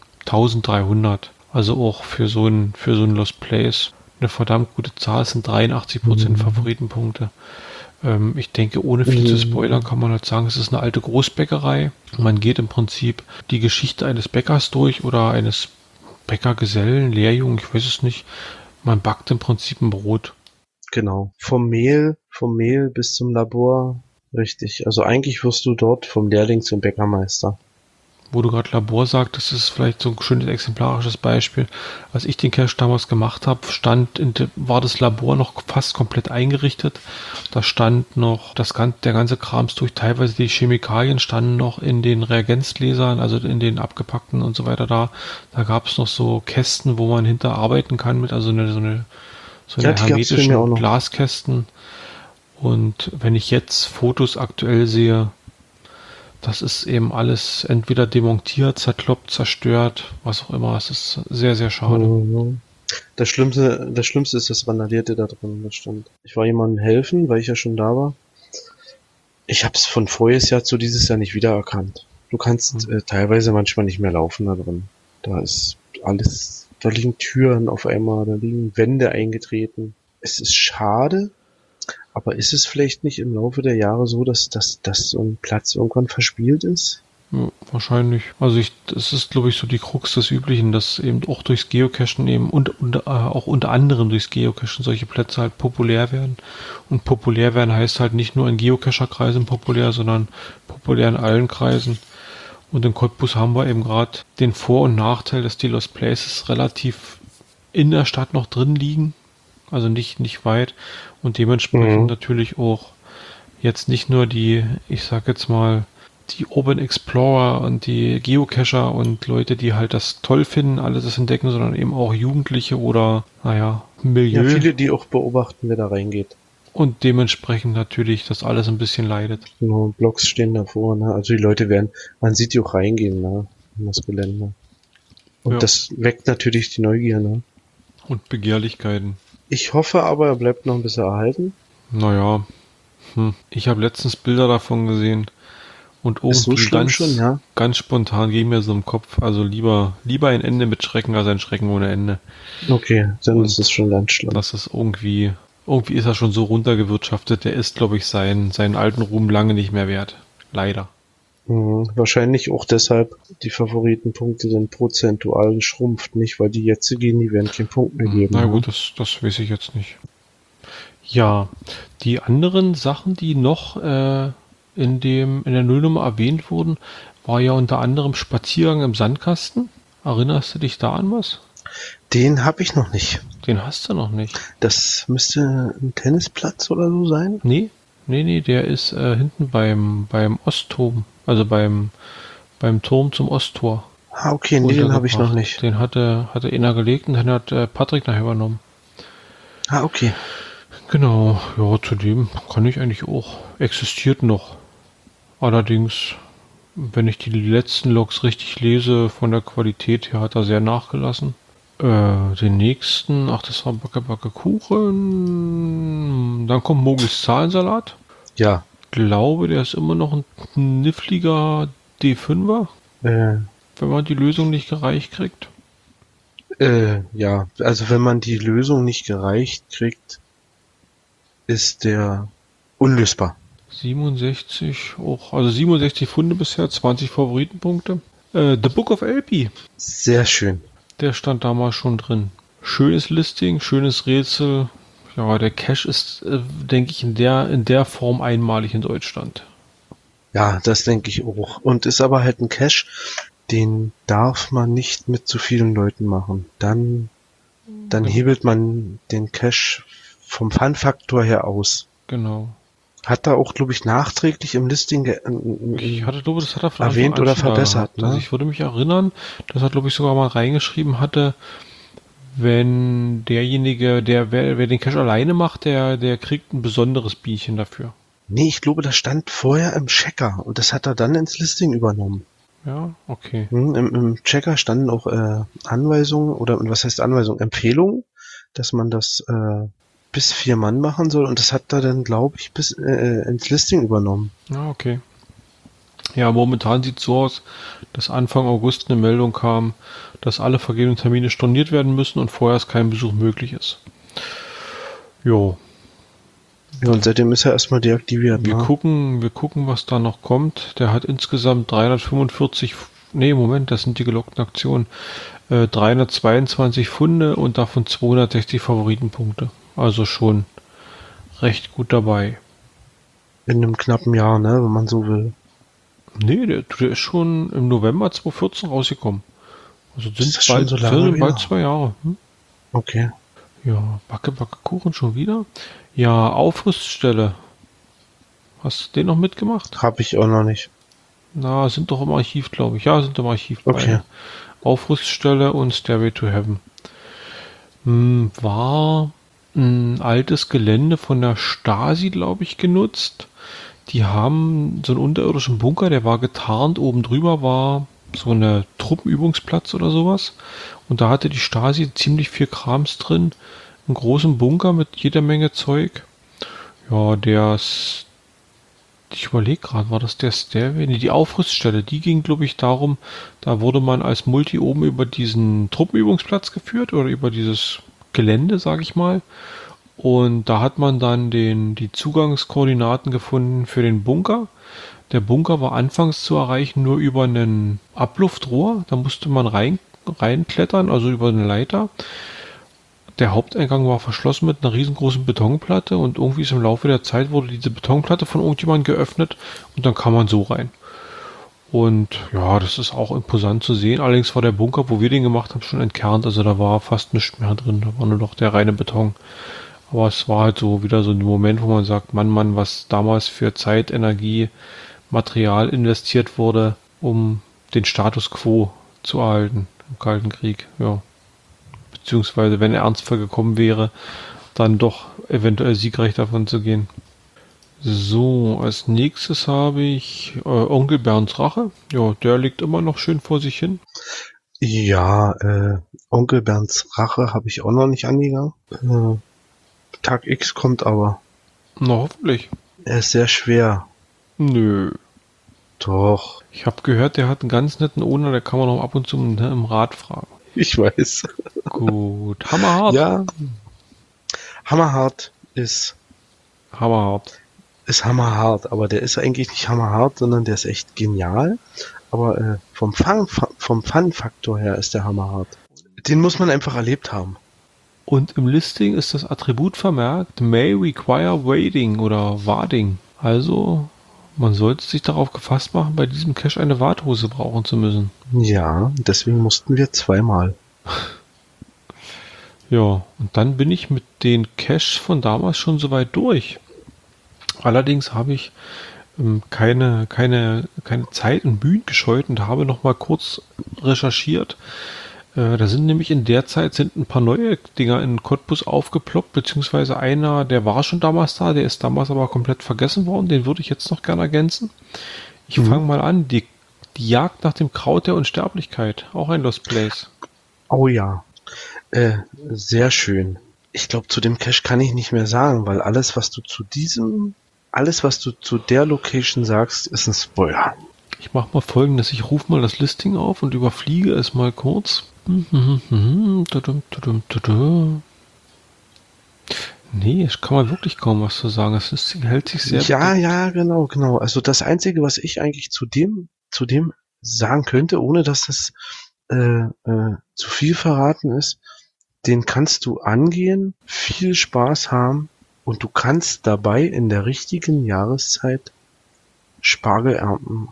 [SPEAKER 1] 1300. Also auch für so ein Lost Place eine verdammt gute Zahl. Es sind 83% Favoritenpunkte. Ich denke, ohne viel zu spoilern kann man halt sagen, es ist eine alte Großbäckerei. Man geht im Prinzip die Geschichte eines Bäckers durch oder eines Bäckergesellen, Lehrjungen, ich weiß es nicht. Man backt im Prinzip ein Brot.
[SPEAKER 2] Genau. Vom Mehl bis zum Labor. Richtig. Also eigentlich wirst du dort vom Lehrling zum Bäckermeister.
[SPEAKER 1] Wo du gerade Labor sagtest, ist vielleicht so ein schönes exemplarisches Beispiel. Als ich den Cache damals gemacht habe, war das Labor noch fast komplett eingerichtet. Da stand noch der ganze Krams durch, teilweise die Chemikalien standen noch in den Reagenzgläsern, also in den abgepackten und so weiter da. Da gab es noch so Kästen, wo man hinter arbeiten kann mit, also so eine hermetischen Glaskästen. Und wenn ich jetzt Fotos aktuell sehe, das ist eben alles entweder demontiert, zerkloppt, zerstört, was auch immer. Es ist sehr, sehr schade.
[SPEAKER 2] Das Schlimmste ist das Randalierte da drin, das stimmt. Ich war jemandem helfen, weil ich ja schon da war. Ich habe es von voriges Jahr zu dieses Jahr nicht wiedererkannt. Du kannst teilweise manchmal nicht mehr laufen da drin. Da ist alles, da liegen Türen auf einmal, da liegen Wände eingetreten. Es ist schade. Aber ist es vielleicht nicht im Laufe der Jahre so, dass so ein Platz irgendwann verspielt ist?
[SPEAKER 1] Ja, wahrscheinlich. Also das ist, glaube ich, so die Krux des Üblichen, dass eben auch durchs Geocachen eben und auch unter anderem durchs Geocachen solche Plätze halt populär werden. Und populär werden heißt halt nicht nur in Geocacher-Kreisen populär, sondern populär in allen Kreisen. Und in Cottbus haben wir eben gerade den Vor- und Nachteil, dass die Lost Places relativ in der Stadt noch drin liegen. Also nicht weit und dementsprechend natürlich auch jetzt nicht nur die, ich sag jetzt mal, die Urban Explorer und die Geocacher und Leute, die halt das toll finden, alles das entdecken, sondern eben auch Jugendliche oder, Milieu.
[SPEAKER 2] Ja, viele, die auch beobachten, wer da reingeht.
[SPEAKER 1] Und dementsprechend natürlich, dass alles ein bisschen leidet.
[SPEAKER 2] Genau, Blocks stehen davor, ne? Also die Leute man sieht die auch reingehen, ne? In das Gelände. Und das weckt natürlich die Neugier, ne?
[SPEAKER 1] Und Begehrlichkeiten.
[SPEAKER 2] Ich hoffe aber, er bleibt noch ein bisschen erhalten.
[SPEAKER 1] Naja, ich habe letztens Bilder davon gesehen und irgendwie ganz spontan ging mir so im Kopf, also lieber ein Ende mit Schrecken als ein Schrecken ohne Ende.
[SPEAKER 2] Okay, dann ist es schon ganz schlimm.
[SPEAKER 1] Das ist irgendwie ist er schon so runtergewirtschaftet, der ist, glaube ich, seinen alten Ruhm lange nicht mehr wert. Leider.
[SPEAKER 2] Wahrscheinlich auch deshalb die Favoritenpunkte sind prozentual geschrumpft, nicht? Weil die jetzigen, die werden keinen Punkt mehr geben.
[SPEAKER 1] Na gut, das weiß ich jetzt nicht. Ja, die anderen Sachen, die noch in der Nullnummer erwähnt wurden, war ja unter anderem Spaziergang im Sandkasten. Erinnerst du dich da an was?
[SPEAKER 2] Den habe ich noch nicht.
[SPEAKER 1] Den hast du noch nicht.
[SPEAKER 2] Das müsste ein Tennisplatz oder so sein?
[SPEAKER 1] Nee, der ist hinten beim Ostturm. Also beim Turm zum Osttor.
[SPEAKER 2] Ah, okay, nee, den habe ich noch nicht.
[SPEAKER 1] Den hatte einer gelegt und dann hat Patrick nachher übernommen.
[SPEAKER 2] Ah, okay.
[SPEAKER 1] Genau, ja, zudem kann ich eigentlich auch. Existiert noch. Allerdings, wenn ich die letzten Logs richtig lese, von der Qualität her hat er sehr nachgelassen. Den nächsten, das war Backe Kuchen. Dann kommt Mogels Zahlensalat.
[SPEAKER 2] Ja.
[SPEAKER 1] Ich glaube, der ist immer noch ein kniffliger D5er. Wenn man die Lösung nicht gereicht kriegt.
[SPEAKER 2] Ja, also wenn man die Lösung nicht gereicht kriegt, ist der unlösbar.
[SPEAKER 1] 67 auch, also 67 Funde bisher, 20 Favoritenpunkte. The Book of LP.
[SPEAKER 2] Sehr schön.
[SPEAKER 1] Der stand damals schon drin. Schönes Listing, schönes Rätsel. Ja, der Cache ist, denke ich, in der Form einmalig in Deutschland.
[SPEAKER 2] Ja, das denke ich auch. Und ist aber halt ein Cache, den darf man nicht mit zu vielen Leuten machen. Dann hebelt man den Cache vom Fun-Faktor her aus.
[SPEAKER 1] Genau.
[SPEAKER 2] Hat er auch, glaube ich, nachträglich im Listing
[SPEAKER 1] Ich hatte, glaube, das hat er von
[SPEAKER 2] erwähnt
[SPEAKER 1] Anfang an
[SPEAKER 2] oder
[SPEAKER 1] schon da
[SPEAKER 2] verbessert,
[SPEAKER 1] gehabt. Also
[SPEAKER 2] ne?
[SPEAKER 1] ich würde mich erinnern, dass er, glaube ich, sogar mal reingeschrieben hatte, wenn derjenige, wer den Cache alleine macht, der kriegt ein besonderes Bienchen dafür.
[SPEAKER 2] Nee, ich glaube, das stand vorher im Checker und das hat er dann ins Listing übernommen.
[SPEAKER 1] Ja, okay.
[SPEAKER 2] Im Checker standen auch Anweisungen oder was heißt Anweisungen? Empfehlungen, dass man das bis 4 Mann machen soll und das hat er dann, glaube ich, bis ins Listing übernommen.
[SPEAKER 1] Ja, okay. Ja, momentan sieht es so aus, dass Anfang August eine Meldung kam, dass alle vergebenen Termine storniert werden müssen und vorerst kein Besuch möglich ist. Jo,
[SPEAKER 2] Ja, und seitdem ist er erstmal deaktiviert,
[SPEAKER 1] wir
[SPEAKER 2] ne?
[SPEAKER 1] gucken, was da noch kommt. Der hat insgesamt 345, nee, Moment, das sind die gelockten Aktionen, 322 Funde und davon 260 Favoritenpunkte. Also schon recht gut dabei.
[SPEAKER 2] In einem knappen Jahr, ne, wenn man so will.
[SPEAKER 1] Nee, der ist schon im November 2014 rausgekommen. Also
[SPEAKER 2] Ist das schon so lange
[SPEAKER 1] sind bald
[SPEAKER 2] wieder?
[SPEAKER 1] 2 Jahre. Hm?
[SPEAKER 2] Okay.
[SPEAKER 1] Ja, Backe, Backe, Kuchen schon wieder. Ja, Aufrüststelle. Hast du den noch mitgemacht?
[SPEAKER 2] Habe ich auch noch nicht.
[SPEAKER 1] Na, sind doch im Archiv, glaube ich. Ja, sind im Archiv
[SPEAKER 2] Okay.
[SPEAKER 1] beide. Aufrüststelle und Stairway to Heaven. War ein altes Gelände von der Stasi, glaube ich, genutzt. Die haben so einen unterirdischen Bunker, der war getarnt. Oben drüber war so eine Truppenübungsplatz oder sowas. Und da hatte die Stasi ziemlich viel Krams drin. Einen großen Bunker mit jeder Menge Zeug. Ja, ich überlege gerade, war das der Stairway? Nee, die Aufrüststelle, die ging, glaube ich, darum, da wurde man als Multi oben über diesen Truppenübungsplatz geführt oder über dieses Gelände, sage ich mal. Und da hat man dann die Zugangskoordinaten gefunden für den Bunker. Der Bunker war anfangs zu erreichen nur über einen Abluftrohr. Da musste man reinklettern, also über eine Leiter. Der Haupteingang war verschlossen mit einer riesengroßen Betonplatte und irgendwie ist im Laufe der Zeit wurde diese Betonplatte von irgendjemandem geöffnet und dann kam man so rein. Und ja, das ist auch imposant zu sehen. Allerdings war der Bunker, wo wir den gemacht haben, schon entkernt. Also da war fast nichts mehr drin. Da war nur noch der reine Beton. Aber es war halt so wieder so ein Moment, wo man sagt, Mann, was damals für Zeit, Energie, Material investiert wurde, um den Status quo zu erhalten im Kalten Krieg. Ja. Beziehungsweise, wenn er ernstfall gekommen wäre, dann doch eventuell siegreich davon zu gehen. So, als nächstes habe ich Onkel Bernds Rache. Ja, der liegt immer noch schön vor sich hin.
[SPEAKER 2] Ja, Onkel Bernds Rache habe ich auch noch nicht angegangen. Tag X kommt aber.
[SPEAKER 1] Na, hoffentlich.
[SPEAKER 2] Er ist sehr schwer.
[SPEAKER 1] Nö.
[SPEAKER 2] Doch,
[SPEAKER 1] Ich habe gehört, der hat einen ganz netten Owner, der kann man auch ab und zu im Rat fragen.
[SPEAKER 2] ich weiß.
[SPEAKER 1] Gut. Hammerhart.
[SPEAKER 2] Ja, Hammerhart
[SPEAKER 1] Hammerhart.
[SPEAKER 2] ist hammerhart, aber der ist eigentlich nicht hammerhart, sondern der ist echt genial. Aber vom Fun-Faktor her ist der hammerhart. Den muss man einfach erlebt haben.
[SPEAKER 1] Und im Listing ist das Attribut vermerkt, may require wading oder wading. Also, man sollte sich darauf gefasst machen, bei diesem Cache eine Warthose brauchen zu müssen.
[SPEAKER 2] Ja, deswegen mussten wir zweimal.
[SPEAKER 1] Ja, und dann bin ich mit den Caches von damals schon soweit durch. Allerdings habe ich keine Zeit und Mühen gescheut und habe noch mal kurz recherchiert. Da sind nämlich in der Zeit sind ein paar neue Dinger in Cottbus aufgeploppt, beziehungsweise einer, der war schon damals da, der ist damals aber komplett vergessen worden, den würde ich jetzt noch gerne ergänzen. Ich fange mal an, die Jagd nach dem Kraut der Unsterblichkeit, auch ein Lost Place.
[SPEAKER 2] Oh ja, sehr schön. Ich glaube, zu dem Cache kann ich nicht mehr sagen, weil alles, was du zu der Location sagst, ist ein Spoiler.
[SPEAKER 1] Ich mache mal Folgendes, ich rufe mal das Listing auf und überfliege es mal kurz. Nee, ich kann mal wirklich kaum was zu sagen. Das Listing hält sich sehr
[SPEAKER 2] Ja, genau. Also das Einzige, was ich eigentlich zu dem sagen könnte, ohne dass das zu viel verraten ist, den kannst du angehen, viel Spaß haben und du kannst dabei in der richtigen Jahreszeit Spargel ernten.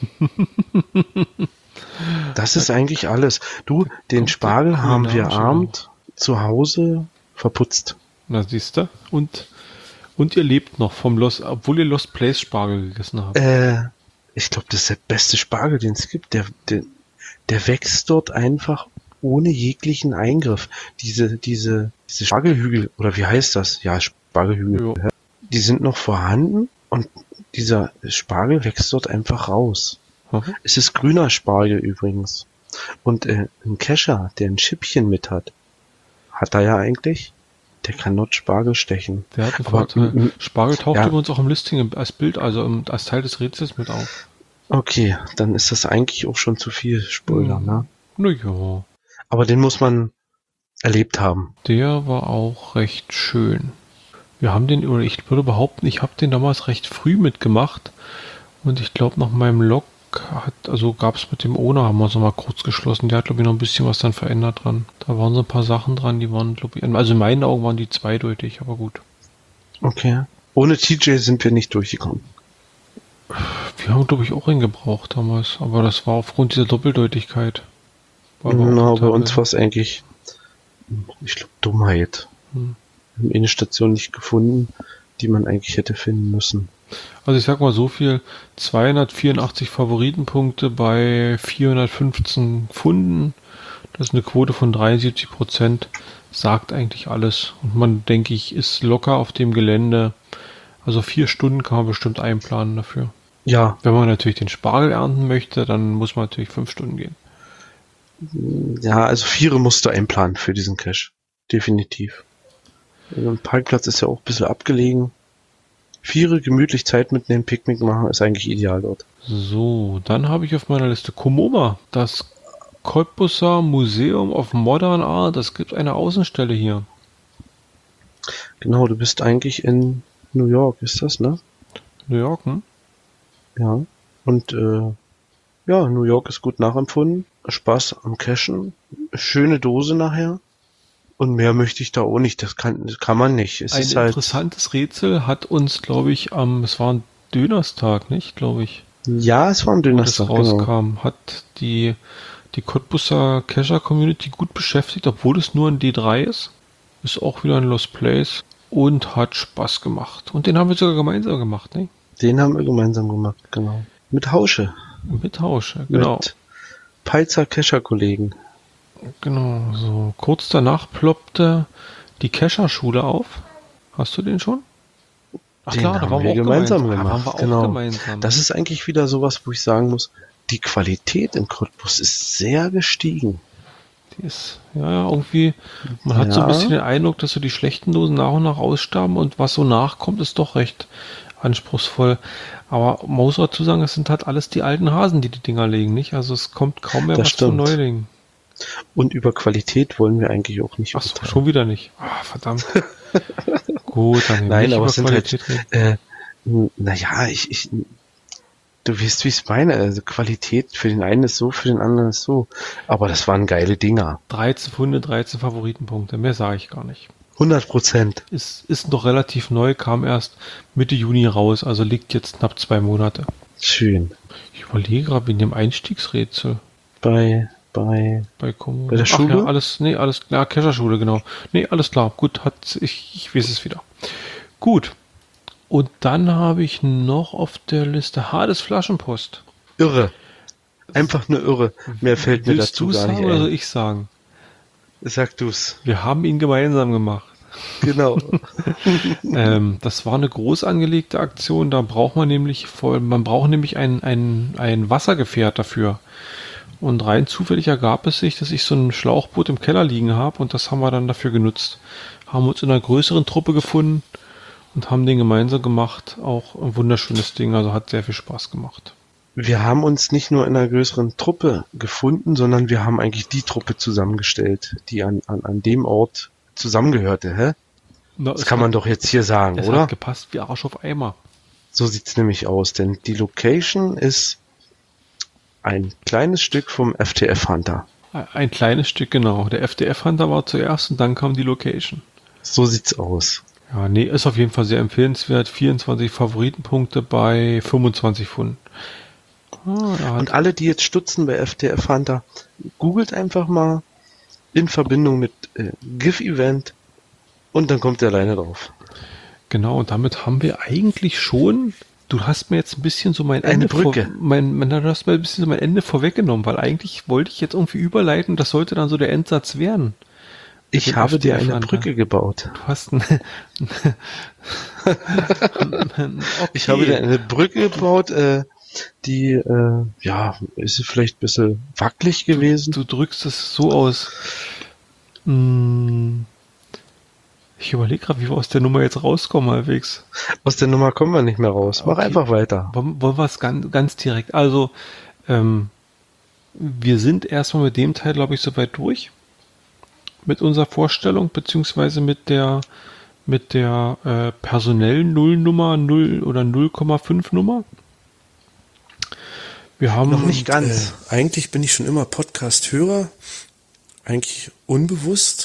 [SPEAKER 2] Das ist eigentlich alles. Du, den Spargel haben wir abend zu Hause verputzt.
[SPEAKER 1] Na, siehst du? Und Und ihr lebt noch obwohl ihr Lost Place Spargel gegessen habt.
[SPEAKER 2] Ich glaube, das ist der beste Spargel, den es gibt. Der wächst dort einfach ohne jeglichen Eingriff. Diese Spargelhügel, oder wie heißt das? Ja, Spargelhügel.
[SPEAKER 1] Ja.
[SPEAKER 2] Die sind noch vorhanden und dieser Spargel wächst dort einfach raus.
[SPEAKER 1] Mhm.
[SPEAKER 2] Es ist grüner Spargel übrigens. Und ein Kescher, der ein Schippchen mit hat er ja eigentlich. Der kann dort Spargel stechen.
[SPEAKER 1] Der hat einen
[SPEAKER 2] Aber,
[SPEAKER 1] Vorteil. Spargel taucht
[SPEAKER 2] ja.
[SPEAKER 1] übrigens auch im Listing als Bild, also als Teil des Rätsels mit auf.
[SPEAKER 2] Okay, dann ist das eigentlich auch schon zu viel Spoiler, ne?
[SPEAKER 1] Naja,
[SPEAKER 2] Aber den muss man erlebt haben.
[SPEAKER 1] der war auch recht schön. Wir haben den, oder ich würde behaupten, ich habe den damals recht früh mitgemacht. Und ich glaube, nach meinem Log gab es mit dem Owner, haben wir uns noch mal kurz geschlossen. Der hat, glaube ich, noch ein bisschen was dann verändert dran. Da waren so ein paar Sachen dran, die waren, glaube ich, also in meinen Augen waren die zweideutig, aber gut.
[SPEAKER 2] Okay. Ohne TJ sind wir nicht durchgekommen.
[SPEAKER 1] Wir haben, glaube ich, auch einen gebraucht damals, aber das war aufgrund dieser Doppeldeutigkeit. War aber
[SPEAKER 2] Na,
[SPEAKER 1] auch
[SPEAKER 2] bei uns
[SPEAKER 1] total-
[SPEAKER 2] war es eigentlich, ich glaube, Dummheit.
[SPEAKER 1] Hm.
[SPEAKER 2] Wir haben eine Station nicht gefunden, die man eigentlich hätte finden müssen.
[SPEAKER 1] Also ich sag mal so viel, 284 Favoritenpunkte bei 415 Funden, das ist eine Quote von 73%, sagt eigentlich alles. Und man, denke ich, ist locker auf dem Gelände. Also 4 Stunden kann man bestimmt einplanen dafür.
[SPEAKER 2] Ja,
[SPEAKER 1] Wenn man natürlich den Spargel ernten möchte, dann muss man natürlich 5 Stunden gehen.
[SPEAKER 2] ja, also 4 musst du einplanen für diesen Cache. Definitiv. Ein Parkplatz ist ja auch ein bisschen abgelegen. 4 gemütlich Zeit mitnehmen, Picknick machen, ist eigentlich ideal dort.
[SPEAKER 1] So, dann habe ich auf meiner Liste Komoma, das Cottbusser Museum of Modern Art. Es gibt eine Außenstelle hier.
[SPEAKER 2] Genau, du bist eigentlich in New York, ist das, ne?
[SPEAKER 1] New York, hm?
[SPEAKER 2] Ja. Und ja, New York ist gut nachempfunden. Spaß am Cashen. Schöne Dose nachher. Und mehr möchte ich da auch nicht. Das kann man nicht. Es
[SPEAKER 1] Ein
[SPEAKER 2] ist halt.
[SPEAKER 1] interessantes Rätsel hat uns, glaube ich, es war ein Dönerstag, nicht, glaube ich,
[SPEAKER 2] Ja, es war ein
[SPEAKER 1] wo
[SPEAKER 2] dünner
[SPEAKER 1] das
[SPEAKER 2] Tag, genau.
[SPEAKER 1] rauskam, hat die Cottbusser Cacher Community gut beschäftigt, obwohl es nur ein D3 ist. Ist auch wieder ein Lost Place und hat Spaß gemacht. Und den haben wir sogar gemeinsam gemacht, ne?
[SPEAKER 2] Den haben wir gemeinsam gemacht, genau. Mit Hausche.
[SPEAKER 1] Mit Tausche, genau.
[SPEAKER 2] Mit Peitzer Kescher-Kollegen.
[SPEAKER 1] Genau, so. Kurz danach ploppte die Kescher-Schule auf. Hast du den schon? Ach
[SPEAKER 2] Den
[SPEAKER 1] klar, da
[SPEAKER 2] haben
[SPEAKER 1] waren
[SPEAKER 2] wir
[SPEAKER 1] wir auch
[SPEAKER 2] gemeinsam
[SPEAKER 1] Da
[SPEAKER 2] gemacht,
[SPEAKER 1] waren wir auch
[SPEAKER 2] genau.
[SPEAKER 1] gemeinsam.
[SPEAKER 2] Das ist eigentlich wieder sowas, wo ich sagen muss, die Qualität in Cottbus ist sehr gestiegen.
[SPEAKER 1] Die ist, ja, irgendwie, man hat so ein
[SPEAKER 2] Ja.
[SPEAKER 1] bisschen den Eindruck, dass so die schlechten Dosen nach und nach aussterben und was so nachkommt, ist doch recht anspruchsvoll. Aber man muss dazu sagen, es sind halt alles die alten Hasen, die Dinger legen, nicht? Also es kommt kaum mehr
[SPEAKER 2] Das
[SPEAKER 1] was von
[SPEAKER 2] stimmt.
[SPEAKER 1] Neulingen.
[SPEAKER 2] Und über Qualität wollen wir eigentlich auch nicht
[SPEAKER 1] Ach so,
[SPEAKER 2] urteilen.
[SPEAKER 1] schon wieder nicht. Ah, verdammt. Gut, dann
[SPEAKER 2] Nein,
[SPEAKER 1] nicht
[SPEAKER 2] aber
[SPEAKER 1] über
[SPEAKER 2] es sind
[SPEAKER 1] Qualität
[SPEAKER 2] halt,
[SPEAKER 1] reden.
[SPEAKER 2] naja, du weißt, wie ich es meine. Also Qualität für den einen ist so, für den anderen ist so. Aber das waren geile Dinger.
[SPEAKER 1] 13 Funde, 13 Favoritenpunkte, mehr sage ich gar nicht.
[SPEAKER 2] 100%.
[SPEAKER 1] Ist noch relativ neu, kam erst Mitte Juni raus, also liegt jetzt knapp 2 Monate.
[SPEAKER 2] Schön.
[SPEAKER 1] Ich überlege gerade in dem Einstiegsrätsel
[SPEAKER 2] Bei
[SPEAKER 1] bei Komodo.
[SPEAKER 2] Bei der Schule?
[SPEAKER 1] Ja, alles klar, Kescher-Schule, genau. Nee, alles klar, gut, ich weiß es wieder. Gut. Und dann habe ich noch auf der Liste Hades Flaschenpost.
[SPEAKER 2] irre. Einfach nur irre. Mehr fällt mir
[SPEAKER 1] Willst
[SPEAKER 2] dazu
[SPEAKER 1] du
[SPEAKER 2] gar nicht
[SPEAKER 1] sagen oder soll
[SPEAKER 2] ein.
[SPEAKER 1] ich sagen?
[SPEAKER 2] Sag du's.
[SPEAKER 1] Wir haben ihn gemeinsam gemacht.
[SPEAKER 2] Genau.
[SPEAKER 1] Das war eine groß angelegte Aktion, da braucht man nämlich ein Wassergefährt dafür. Und rein zufällig ergab es sich, dass ich so ein Schlauchboot im Keller liegen habe und das haben wir dann dafür genutzt. Haben uns in einer größeren Truppe gefunden und haben den gemeinsam gemacht. Auch ein wunderschönes Ding, also hat sehr viel Spaß gemacht.
[SPEAKER 2] Wir haben uns nicht nur in einer größeren Truppe gefunden, sondern wir haben eigentlich die Truppe zusammengestellt, die an dem Ort zusammengehörte, hä?
[SPEAKER 1] Na,
[SPEAKER 2] Das kann man doch jetzt hier sagen,
[SPEAKER 1] es
[SPEAKER 2] oder?
[SPEAKER 1] hat gepasst wie Arsch auf Eimer.
[SPEAKER 2] So sieht's nämlich aus, denn die Location ist ein kleines Stück vom FTF Hunter.
[SPEAKER 1] Ein kleines Stück, genau. Der FDF-Hunter war zuerst und dann kam die Location.
[SPEAKER 2] So sieht's aus.
[SPEAKER 1] Ja, nee, ist auf jeden Fall sehr empfehlenswert. 24 Favoritenpunkte bei 25 Pfunden.
[SPEAKER 2] Und alle, die jetzt stutzen bei FTF Hunter, googelt einfach mal in Verbindung mit GIF-Event und dann kommt ihr alleine drauf.
[SPEAKER 1] Genau, und damit haben wir eigentlich schon, du hast mir jetzt ein bisschen so mein
[SPEAKER 2] Eine
[SPEAKER 1] Ende
[SPEAKER 2] Brücke.
[SPEAKER 1] du hast mir ein bisschen so mein Ende vorweggenommen, weil eigentlich wollte ich jetzt irgendwie überleiten, das sollte dann so der Endsatz werden. Mit
[SPEAKER 2] Ich
[SPEAKER 1] dem
[SPEAKER 2] habe dir eine
[SPEAKER 1] FDF-Lande.
[SPEAKER 2] Brücke gebaut.
[SPEAKER 1] Du hast ein,
[SPEAKER 2] Ich habe dir
[SPEAKER 1] okay.
[SPEAKER 2] eine Brücke gebaut, die, ja, ist vielleicht ein bisschen wackelig gewesen.
[SPEAKER 1] Du drückst es so aus. Hm, Ich überlege gerade, wie wir aus der Nummer jetzt rauskommen halbwegs.
[SPEAKER 2] Aus der Nummer kommen wir nicht mehr raus. Mach
[SPEAKER 1] Okay.
[SPEAKER 2] einfach weiter.
[SPEAKER 1] Wollen wir es ganz direkt. Also, ähm, wir sind erstmal mit dem Teil, glaube ich, soweit durch. Mit unserer Vorstellung, beziehungsweise mit der personellen Nullnummer 0 oder 0,5 Nummer. Wir haben
[SPEAKER 2] Noch nicht ganz.
[SPEAKER 3] Eigentlich bin ich schon immer Podcast-Hörer, eigentlich unbewusst.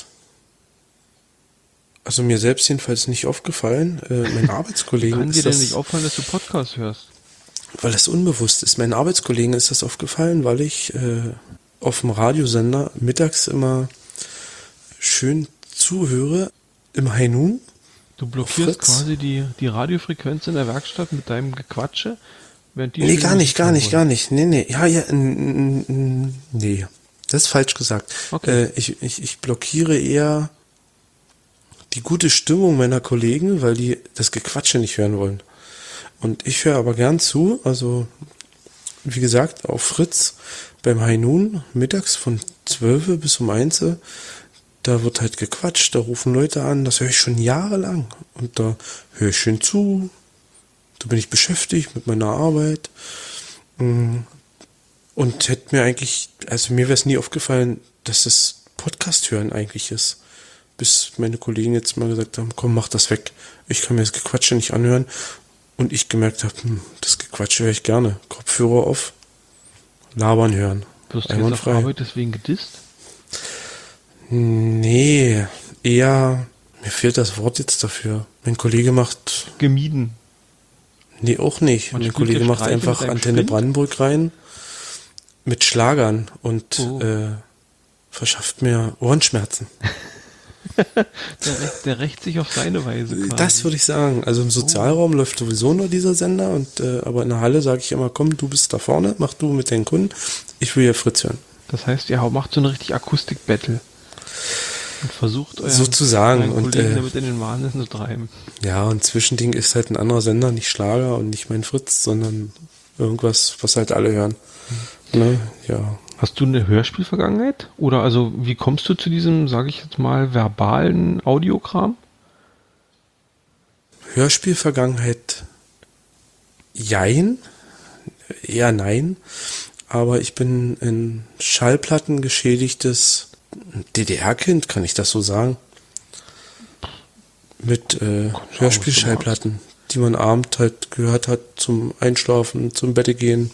[SPEAKER 3] Also mir selbst jedenfalls nicht aufgefallen. Mein Arbeitskollegen
[SPEAKER 1] Kann dir
[SPEAKER 3] ist
[SPEAKER 1] denn
[SPEAKER 3] das,
[SPEAKER 1] nicht auffallen, dass du Podcast hörst?
[SPEAKER 3] weil das unbewusst ist. Meinen Arbeitskollegen ist das aufgefallen, weil ich auf dem Radiosender mittags immer schön zuhöre im High Noon.
[SPEAKER 1] Du blockierst
[SPEAKER 3] Fritz?
[SPEAKER 1] quasi die Radiofrequenz in der Werkstatt mit deinem Gequatsche, während die
[SPEAKER 3] Nee,
[SPEAKER 1] schöne
[SPEAKER 3] gar nicht,
[SPEAKER 1] Musik
[SPEAKER 3] gar
[SPEAKER 1] hören
[SPEAKER 3] nicht,
[SPEAKER 1] wollen.
[SPEAKER 3] gar nicht. Nee. Ja, nee. Das ist falsch gesagt.
[SPEAKER 1] Okay.
[SPEAKER 3] Ich blockiere eher die gute Stimmung meiner Kollegen, weil die das Gequatsche nicht hören wollen. Und ich höre aber gern zu, also wie gesagt, auf Fritz beim High Noon mittags von 12 bis um 1, da wird halt gequatscht, da rufen Leute an, das höre ich schon jahrelang. Und da höre ich schön zu, da bin ich beschäftigt mit meiner Arbeit. Und hätte mir eigentlich, also mir wäre es nie aufgefallen, dass das Podcast hören eigentlich ist. Bis meine Kollegen jetzt mal gesagt haben, komm, mach das weg. Ich kann mir das Gequatsche nicht anhören. Und ich gemerkt habe, das Gequatsche höre ich gerne. Kopfhörer auf, labern hören.
[SPEAKER 1] Wirst du jetzt auf
[SPEAKER 3] Einwandfrei.
[SPEAKER 1] Arbeit deswegen gedisst?
[SPEAKER 3] Nee, eher, mir fehlt das Wort jetzt dafür. Mein Kollege macht,
[SPEAKER 1] Gemieden.
[SPEAKER 3] nee, auch nicht.
[SPEAKER 1] Man
[SPEAKER 3] Mein
[SPEAKER 1] spielt
[SPEAKER 3] Kollege
[SPEAKER 1] ja
[SPEAKER 3] macht
[SPEAKER 1] Streiche
[SPEAKER 3] einfach
[SPEAKER 1] mit einem
[SPEAKER 3] Antenne
[SPEAKER 1] Spind?
[SPEAKER 3] Brandenburg rein mit Schlagern und
[SPEAKER 1] Oh.
[SPEAKER 3] verschafft mir Ohrenschmerzen.
[SPEAKER 1] Der rächt sich auf seine Weise quasi.
[SPEAKER 3] Das würde ich sagen. Also im Sozialraum läuft sowieso nur dieser Sender, und aber in der Halle sage ich immer, komm, du bist da vorne, mach du mit deinen Kunden. Ich will hier Fritz hören.
[SPEAKER 1] Das heißt, ihr macht so eine richtig Akustik-Battle. Und versucht
[SPEAKER 3] Sozusagen.
[SPEAKER 1] euren
[SPEAKER 3] Und
[SPEAKER 1] Kollegen damit in den Wahnsinn zu treiben.
[SPEAKER 3] ja, und Zwischending ist halt ein anderer Sender, nicht Schlager und nicht mein Fritz, sondern irgendwas, was halt alle hören. Ne? Ja.
[SPEAKER 1] Hast du eine Hörspielvergangenheit? Oder also wie kommst du zu diesem, sage ich jetzt mal, verbalen Audiokram?
[SPEAKER 3] Hörspielvergangenheit, jein, eher nein, aber ich bin ein schallplattengeschädigtes DDR-Kind, kann ich das so sagen? Mit Hörspielschallplatten, die man abends halt gehört hat zum Einschlafen, zum Bette gehen.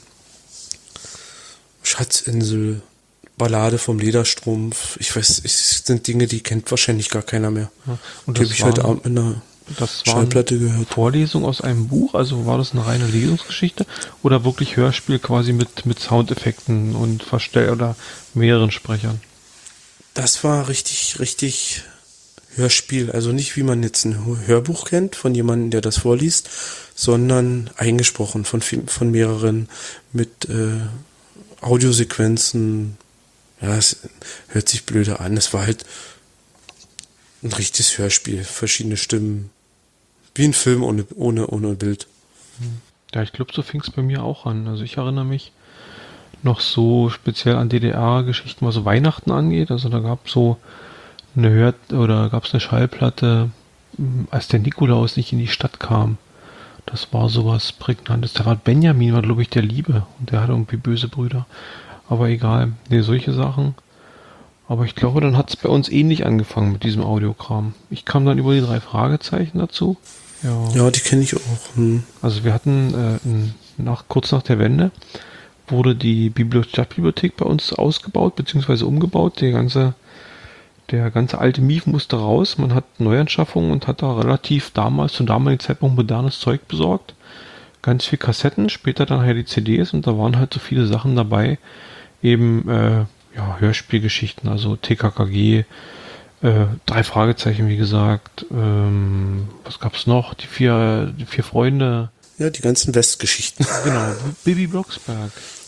[SPEAKER 3] Schatzinsel, Ballade vom Lederstrumpf. Ich weiß, es sind Dinge, die kennt wahrscheinlich gar keiner mehr.
[SPEAKER 1] Ja, und
[SPEAKER 3] Die habe ich heute Abend mit einer
[SPEAKER 1] das waren
[SPEAKER 3] Schallplatte gehört.
[SPEAKER 1] Vorlesungen aus einem Buch, also war das eine reine Lesungsgeschichte oder wirklich Hörspiel quasi mit Soundeffekten und oder mehreren Sprechern?
[SPEAKER 3] Das war richtig Hörspiel. Also nicht, wie man jetzt ein Hörbuch kennt, von jemandem, der das vorliest, sondern eingesprochen von mehreren mit Audiosequenzen. Ja, es hört sich blöde an. Es war halt ein richtiges Hörspiel. Verschiedene Stimmen. Wie ein Film ohne Bild.
[SPEAKER 1] Ja, ich glaube, so fing es bei mir auch an. Also ich erinnere mich noch so speziell an DDR-Geschichten, was so Weihnachten angeht. Also da gab es so gab es eine Schallplatte, als der Nikolaus nicht in die Stadt kam. Das war sowas Prägnantes. Da war Benjamin, war glaube ich der Liebe, und der hatte irgendwie böse Brüder. Aber egal, nee, solche Sachen. Aber ich glaube, dann hat es bei uns ähnlich angefangen mit diesem Audiokram. Ich kam dann über die 3 Fragezeichen dazu.
[SPEAKER 3] Ja, die kenne ich auch.
[SPEAKER 1] Also wir hatten kurz nach der Wende wurde die Stadtbibliothek bei uns ausgebaut bzw. umgebaut. Der ganze alte Mief musste raus. Man hat Neuanschaffungen und hat da zum damaligen Zeitpunkt modernes Zeug besorgt. Ganz viel Kassetten, später dann halt die CDs, und da waren halt so viele Sachen dabei. Eben Hörspielgeschichten, also TKKG, 3 Fragezeichen, wie gesagt. Was gab's noch? Die vier
[SPEAKER 3] Ja,
[SPEAKER 1] Freunde.
[SPEAKER 3] die ganzen Westgeschichten.
[SPEAKER 1] Genau, Bibi Blocksberg.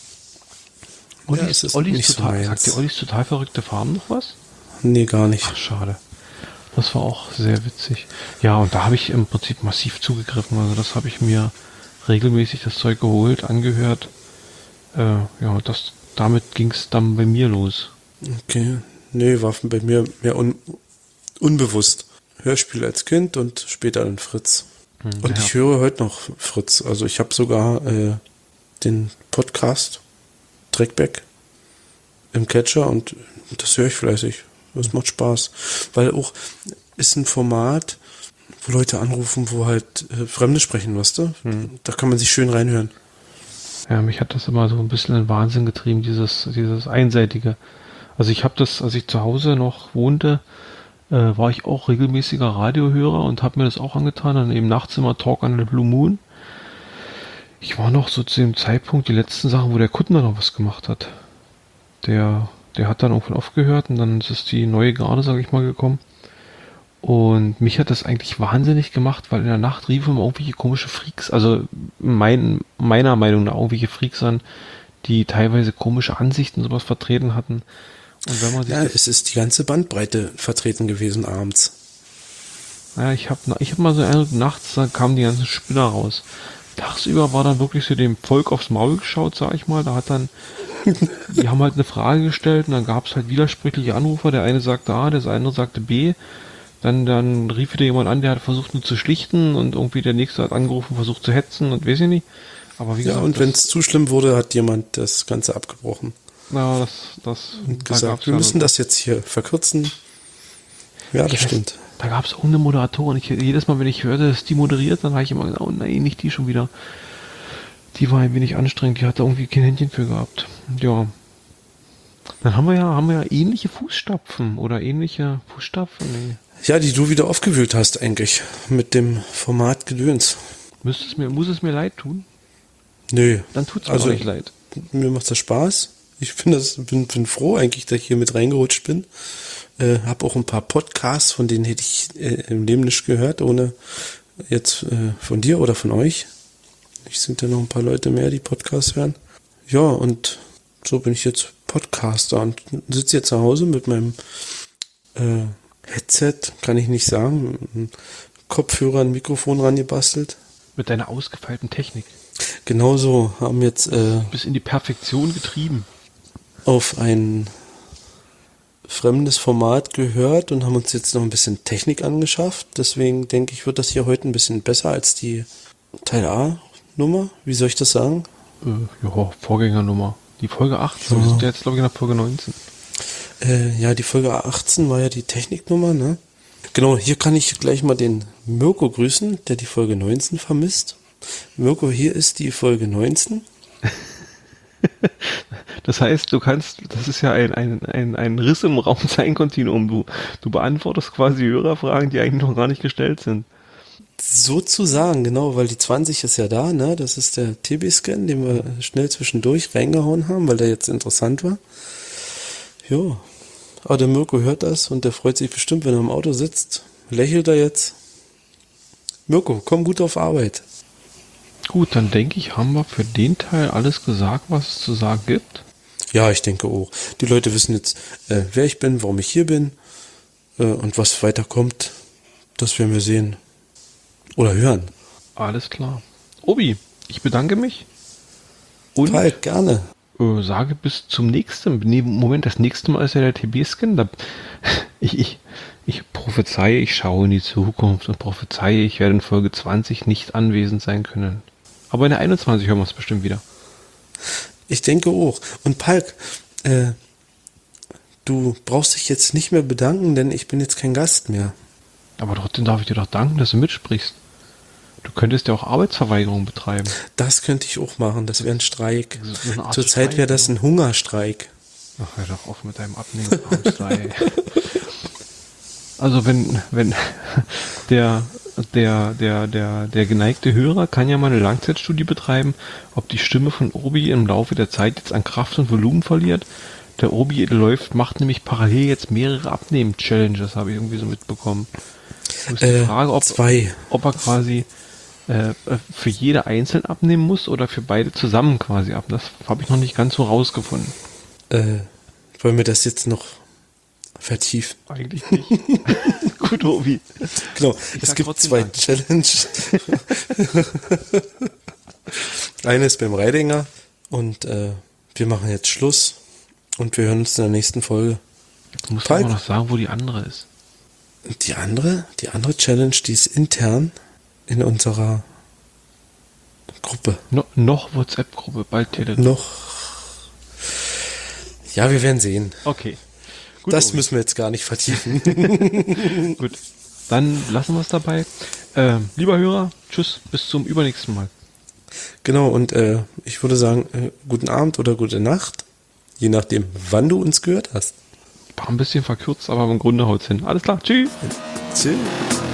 [SPEAKER 3] Ja, es ist
[SPEAKER 1] Ollis
[SPEAKER 3] nicht so
[SPEAKER 1] total,
[SPEAKER 3] meins.
[SPEAKER 1] sagt dir Ollis total verrückte Farben noch was?
[SPEAKER 3] Nee, gar nicht.
[SPEAKER 1] Ach, schade. Das war auch sehr witzig. Ja, und da habe ich im Prinzip massiv zugegriffen. Also das habe ich mir regelmäßig das Zeug geholt, angehört. Ja, damit ging es dann bei mir los.
[SPEAKER 3] Okay. Nee, war bei mir mehr unbewusst. Hörspiel als Kind und später dann Fritz. Und
[SPEAKER 1] ja.
[SPEAKER 3] ich höre heute noch Fritz. Also ich habe sogar den Podcast Trackback im Catcher und das höre ich fleißig. Das macht Spaß. Weil auch ist ein Format, wo Leute anrufen, wo halt Fremde sprechen, weißt du? Da kann man sich schön reinhören.
[SPEAKER 1] Ja, mich hat das immer so ein bisschen in Wahnsinn getrieben, dieses Einseitige. Also ich habe das, als ich zu Hause noch wohnte, war ich auch regelmäßiger Radiohörer und habe mir das auch angetan. Dann eben nachts immer Talk on the Blue Moon. Ich war noch so zu dem Zeitpunkt, die letzten Sachen, wo der Kuttner noch was gemacht hat. Der hat dann irgendwann aufgehört und dann ist die neue Garde, sage ich mal, gekommen. Und mich hat das eigentlich wahnsinnig gemacht, weil in der Nacht riefen immer irgendwelche komische Freaks, also meiner Meinung nach irgendwelche Freaks an, die teilweise komische Ansichten und sowas vertreten hatten. Und wenn man sich
[SPEAKER 3] Ja, es ist die ganze Bandbreite vertreten gewesen abends.
[SPEAKER 1] ja, ich hab mal so einen Eindruck, nachts da kamen die ganzen Spinner raus. Tagsüber war dann wirklich so dem Volk aufs Maul geschaut, sag ich mal. Da hat dann, die haben halt eine Frage gestellt und dann gab es halt widersprüchliche Anrufer. Der eine sagte A, der andere sagte B. Dann rief wieder jemand an, der hat versucht nur zu schlichten und irgendwie der nächste hat angerufen, versucht zu hetzen und weiß ich nicht. Aber wie
[SPEAKER 3] Ja,
[SPEAKER 1] gesagt,
[SPEAKER 3] und wenn es zu schlimm wurde, hat jemand das Ganze abgebrochen.
[SPEAKER 1] na, da
[SPEAKER 3] Gesagt,
[SPEAKER 1] gab's
[SPEAKER 3] wir
[SPEAKER 1] dann-
[SPEAKER 3] müssen das jetzt hier verkürzen. Ja, das stimmt.
[SPEAKER 1] Da gab es auch eine Moderatorin. Jedes Mal, wenn ich hörte, dass die moderiert, dann habe ich immer gesagt, oh nein, nicht die schon wieder. Die war ein wenig anstrengend, die hatte irgendwie kein Händchen für gehabt. Ja. Dann haben wir ja ähnliche Fußstapfen oder ähnliche Fußstapfen. Nee.
[SPEAKER 3] Ja, die du wieder aufgewühlt hast eigentlich mit dem Format Gedöns.
[SPEAKER 1] Muss es mir leid tun?
[SPEAKER 3] Nö.
[SPEAKER 1] Dann tut's mir
[SPEAKER 3] Also,
[SPEAKER 1] auch nicht leid.
[SPEAKER 3] Mir macht das Spaß. Ich bin froh eigentlich, dass ich hier mit reingerutscht bin. Hab auch ein paar Podcasts, von denen hätte ich im Leben nicht gehört, ohne jetzt von dir oder von euch. Ich sind ja noch ein paar Leute mehr, die Podcasts hören. Ja, und so bin ich jetzt Podcaster und sitze jetzt zu Hause mit meinem Headset, kann ich nicht sagen, ein Kopfhörer, ein Mikrofon rangebastelt.
[SPEAKER 1] Mit deiner ausgefeilten Technik.
[SPEAKER 3] Genauso haben jetzt
[SPEAKER 1] Bis in die Perfektion getrieben.
[SPEAKER 3] auf ein fremdes Format gehört und haben uns jetzt noch ein bisschen Technik angeschafft. Deswegen denke ich, wird das hier heute ein bisschen besser als die Teil A Nummer. Wie soll ich das sagen?
[SPEAKER 1] Ja, Vorgängernummer. Die Folge 18, wir sind jetzt glaube ich in der Folge 19.
[SPEAKER 3] Ja, die Folge 18 war ja die Techniknummer, ne? Genau, hier kann ich gleich mal den Mirko grüßen, der die Folge 19 vermisst. Mirko, hier ist die Folge 19.
[SPEAKER 1] Das heißt, das ist ja ein Riss im Raum-Sein-Kontinuum. Du beantwortest quasi Hörerfragen, die eigentlich noch gar nicht gestellt sind.
[SPEAKER 3] Sozusagen, genau, weil die 20 ist ja da, ne? Das ist der TB-Scan, den wir schnell zwischendurch reingehauen haben, weil der jetzt interessant war. Jo. Aber der Mirko hört das und der freut sich bestimmt, wenn er im Auto sitzt. Lächelt er jetzt. Mirko, komm gut auf Arbeit.
[SPEAKER 1] Gut, dann denke ich, haben wir für den Teil alles gesagt, was es zu sagen gibt.
[SPEAKER 3] Ja, ich denke auch. Die Leute wissen jetzt, wer ich bin, warum ich hier bin und was weiter kommt. Das werden wir sehen. Oder hören.
[SPEAKER 1] Alles klar. Obi, ich bedanke mich und
[SPEAKER 3] Falk, gerne.
[SPEAKER 1] sage bis zum nächsten. Nee, Moment, das nächste Mal ist ja der TB-Scan. Ich prophezeie, ich schaue in die Zukunft und prophezeie, ich werde in Folge 20 nicht anwesend sein können. Aber in der 21 hören wir es bestimmt wieder.
[SPEAKER 3] Ich denke auch. Und Palk, du brauchst dich jetzt nicht mehr bedanken, denn ich bin jetzt kein Gast mehr.
[SPEAKER 1] Aber trotzdem darf ich dir doch danken, dass du mitsprichst. Du könntest ja auch Arbeitsverweigerung betreiben.
[SPEAKER 3] Das könnte ich auch machen, das wäre ein Streik.
[SPEAKER 1] Das ist so eine Art
[SPEAKER 3] Zurzeit wäre
[SPEAKER 1] Streik,
[SPEAKER 3] das ein Hungerstreik.
[SPEAKER 1] Ach, hör doch auf mit deinem Abnehmensangst, ey. Also wenn der geneigte Hörer kann ja mal eine Langzeitstudie betreiben, ob die Stimme von Obi im Laufe der Zeit jetzt an Kraft und Volumen verliert. Der Obi macht nämlich parallel jetzt mehrere Abnehmen-Challenges, habe ich irgendwie so mitbekommen. Das ist die Frage,
[SPEAKER 3] zwei.
[SPEAKER 1] ob er quasi für jede einzeln abnehmen muss oder für beide zusammen quasi ab. Das habe ich noch nicht ganz so rausgefunden.
[SPEAKER 3] Wollen wir das jetzt noch vertiefen?
[SPEAKER 1] Eigentlich nicht. Gut, Obi.
[SPEAKER 3] Genau, es gibt zwei Challenges. Eine ist beim Reidinger und wir machen jetzt Schluss und wir hören uns in der nächsten Folge.
[SPEAKER 1] Jetzt musst du aber noch sagen, wo die andere ist.
[SPEAKER 3] Die andere Challenge, die ist intern in unserer Gruppe.
[SPEAKER 1] Noch WhatsApp-Gruppe, bald Telegram.
[SPEAKER 3] Ja, wir werden sehen.
[SPEAKER 1] Okay. Gut,
[SPEAKER 3] das
[SPEAKER 1] Obi.
[SPEAKER 3] müssen wir jetzt gar nicht vertiefen.
[SPEAKER 1] Gut, dann lassen wir es dabei. Lieber Hörer, tschüss, bis zum übernächsten Mal.
[SPEAKER 3] Genau, und ich würde sagen, guten Abend oder gute Nacht, je nachdem, wann du uns gehört hast.
[SPEAKER 1] War ein bisschen verkürzt, aber im Grunde haut's hin. Alles klar, tschüss.
[SPEAKER 3] Tschüss.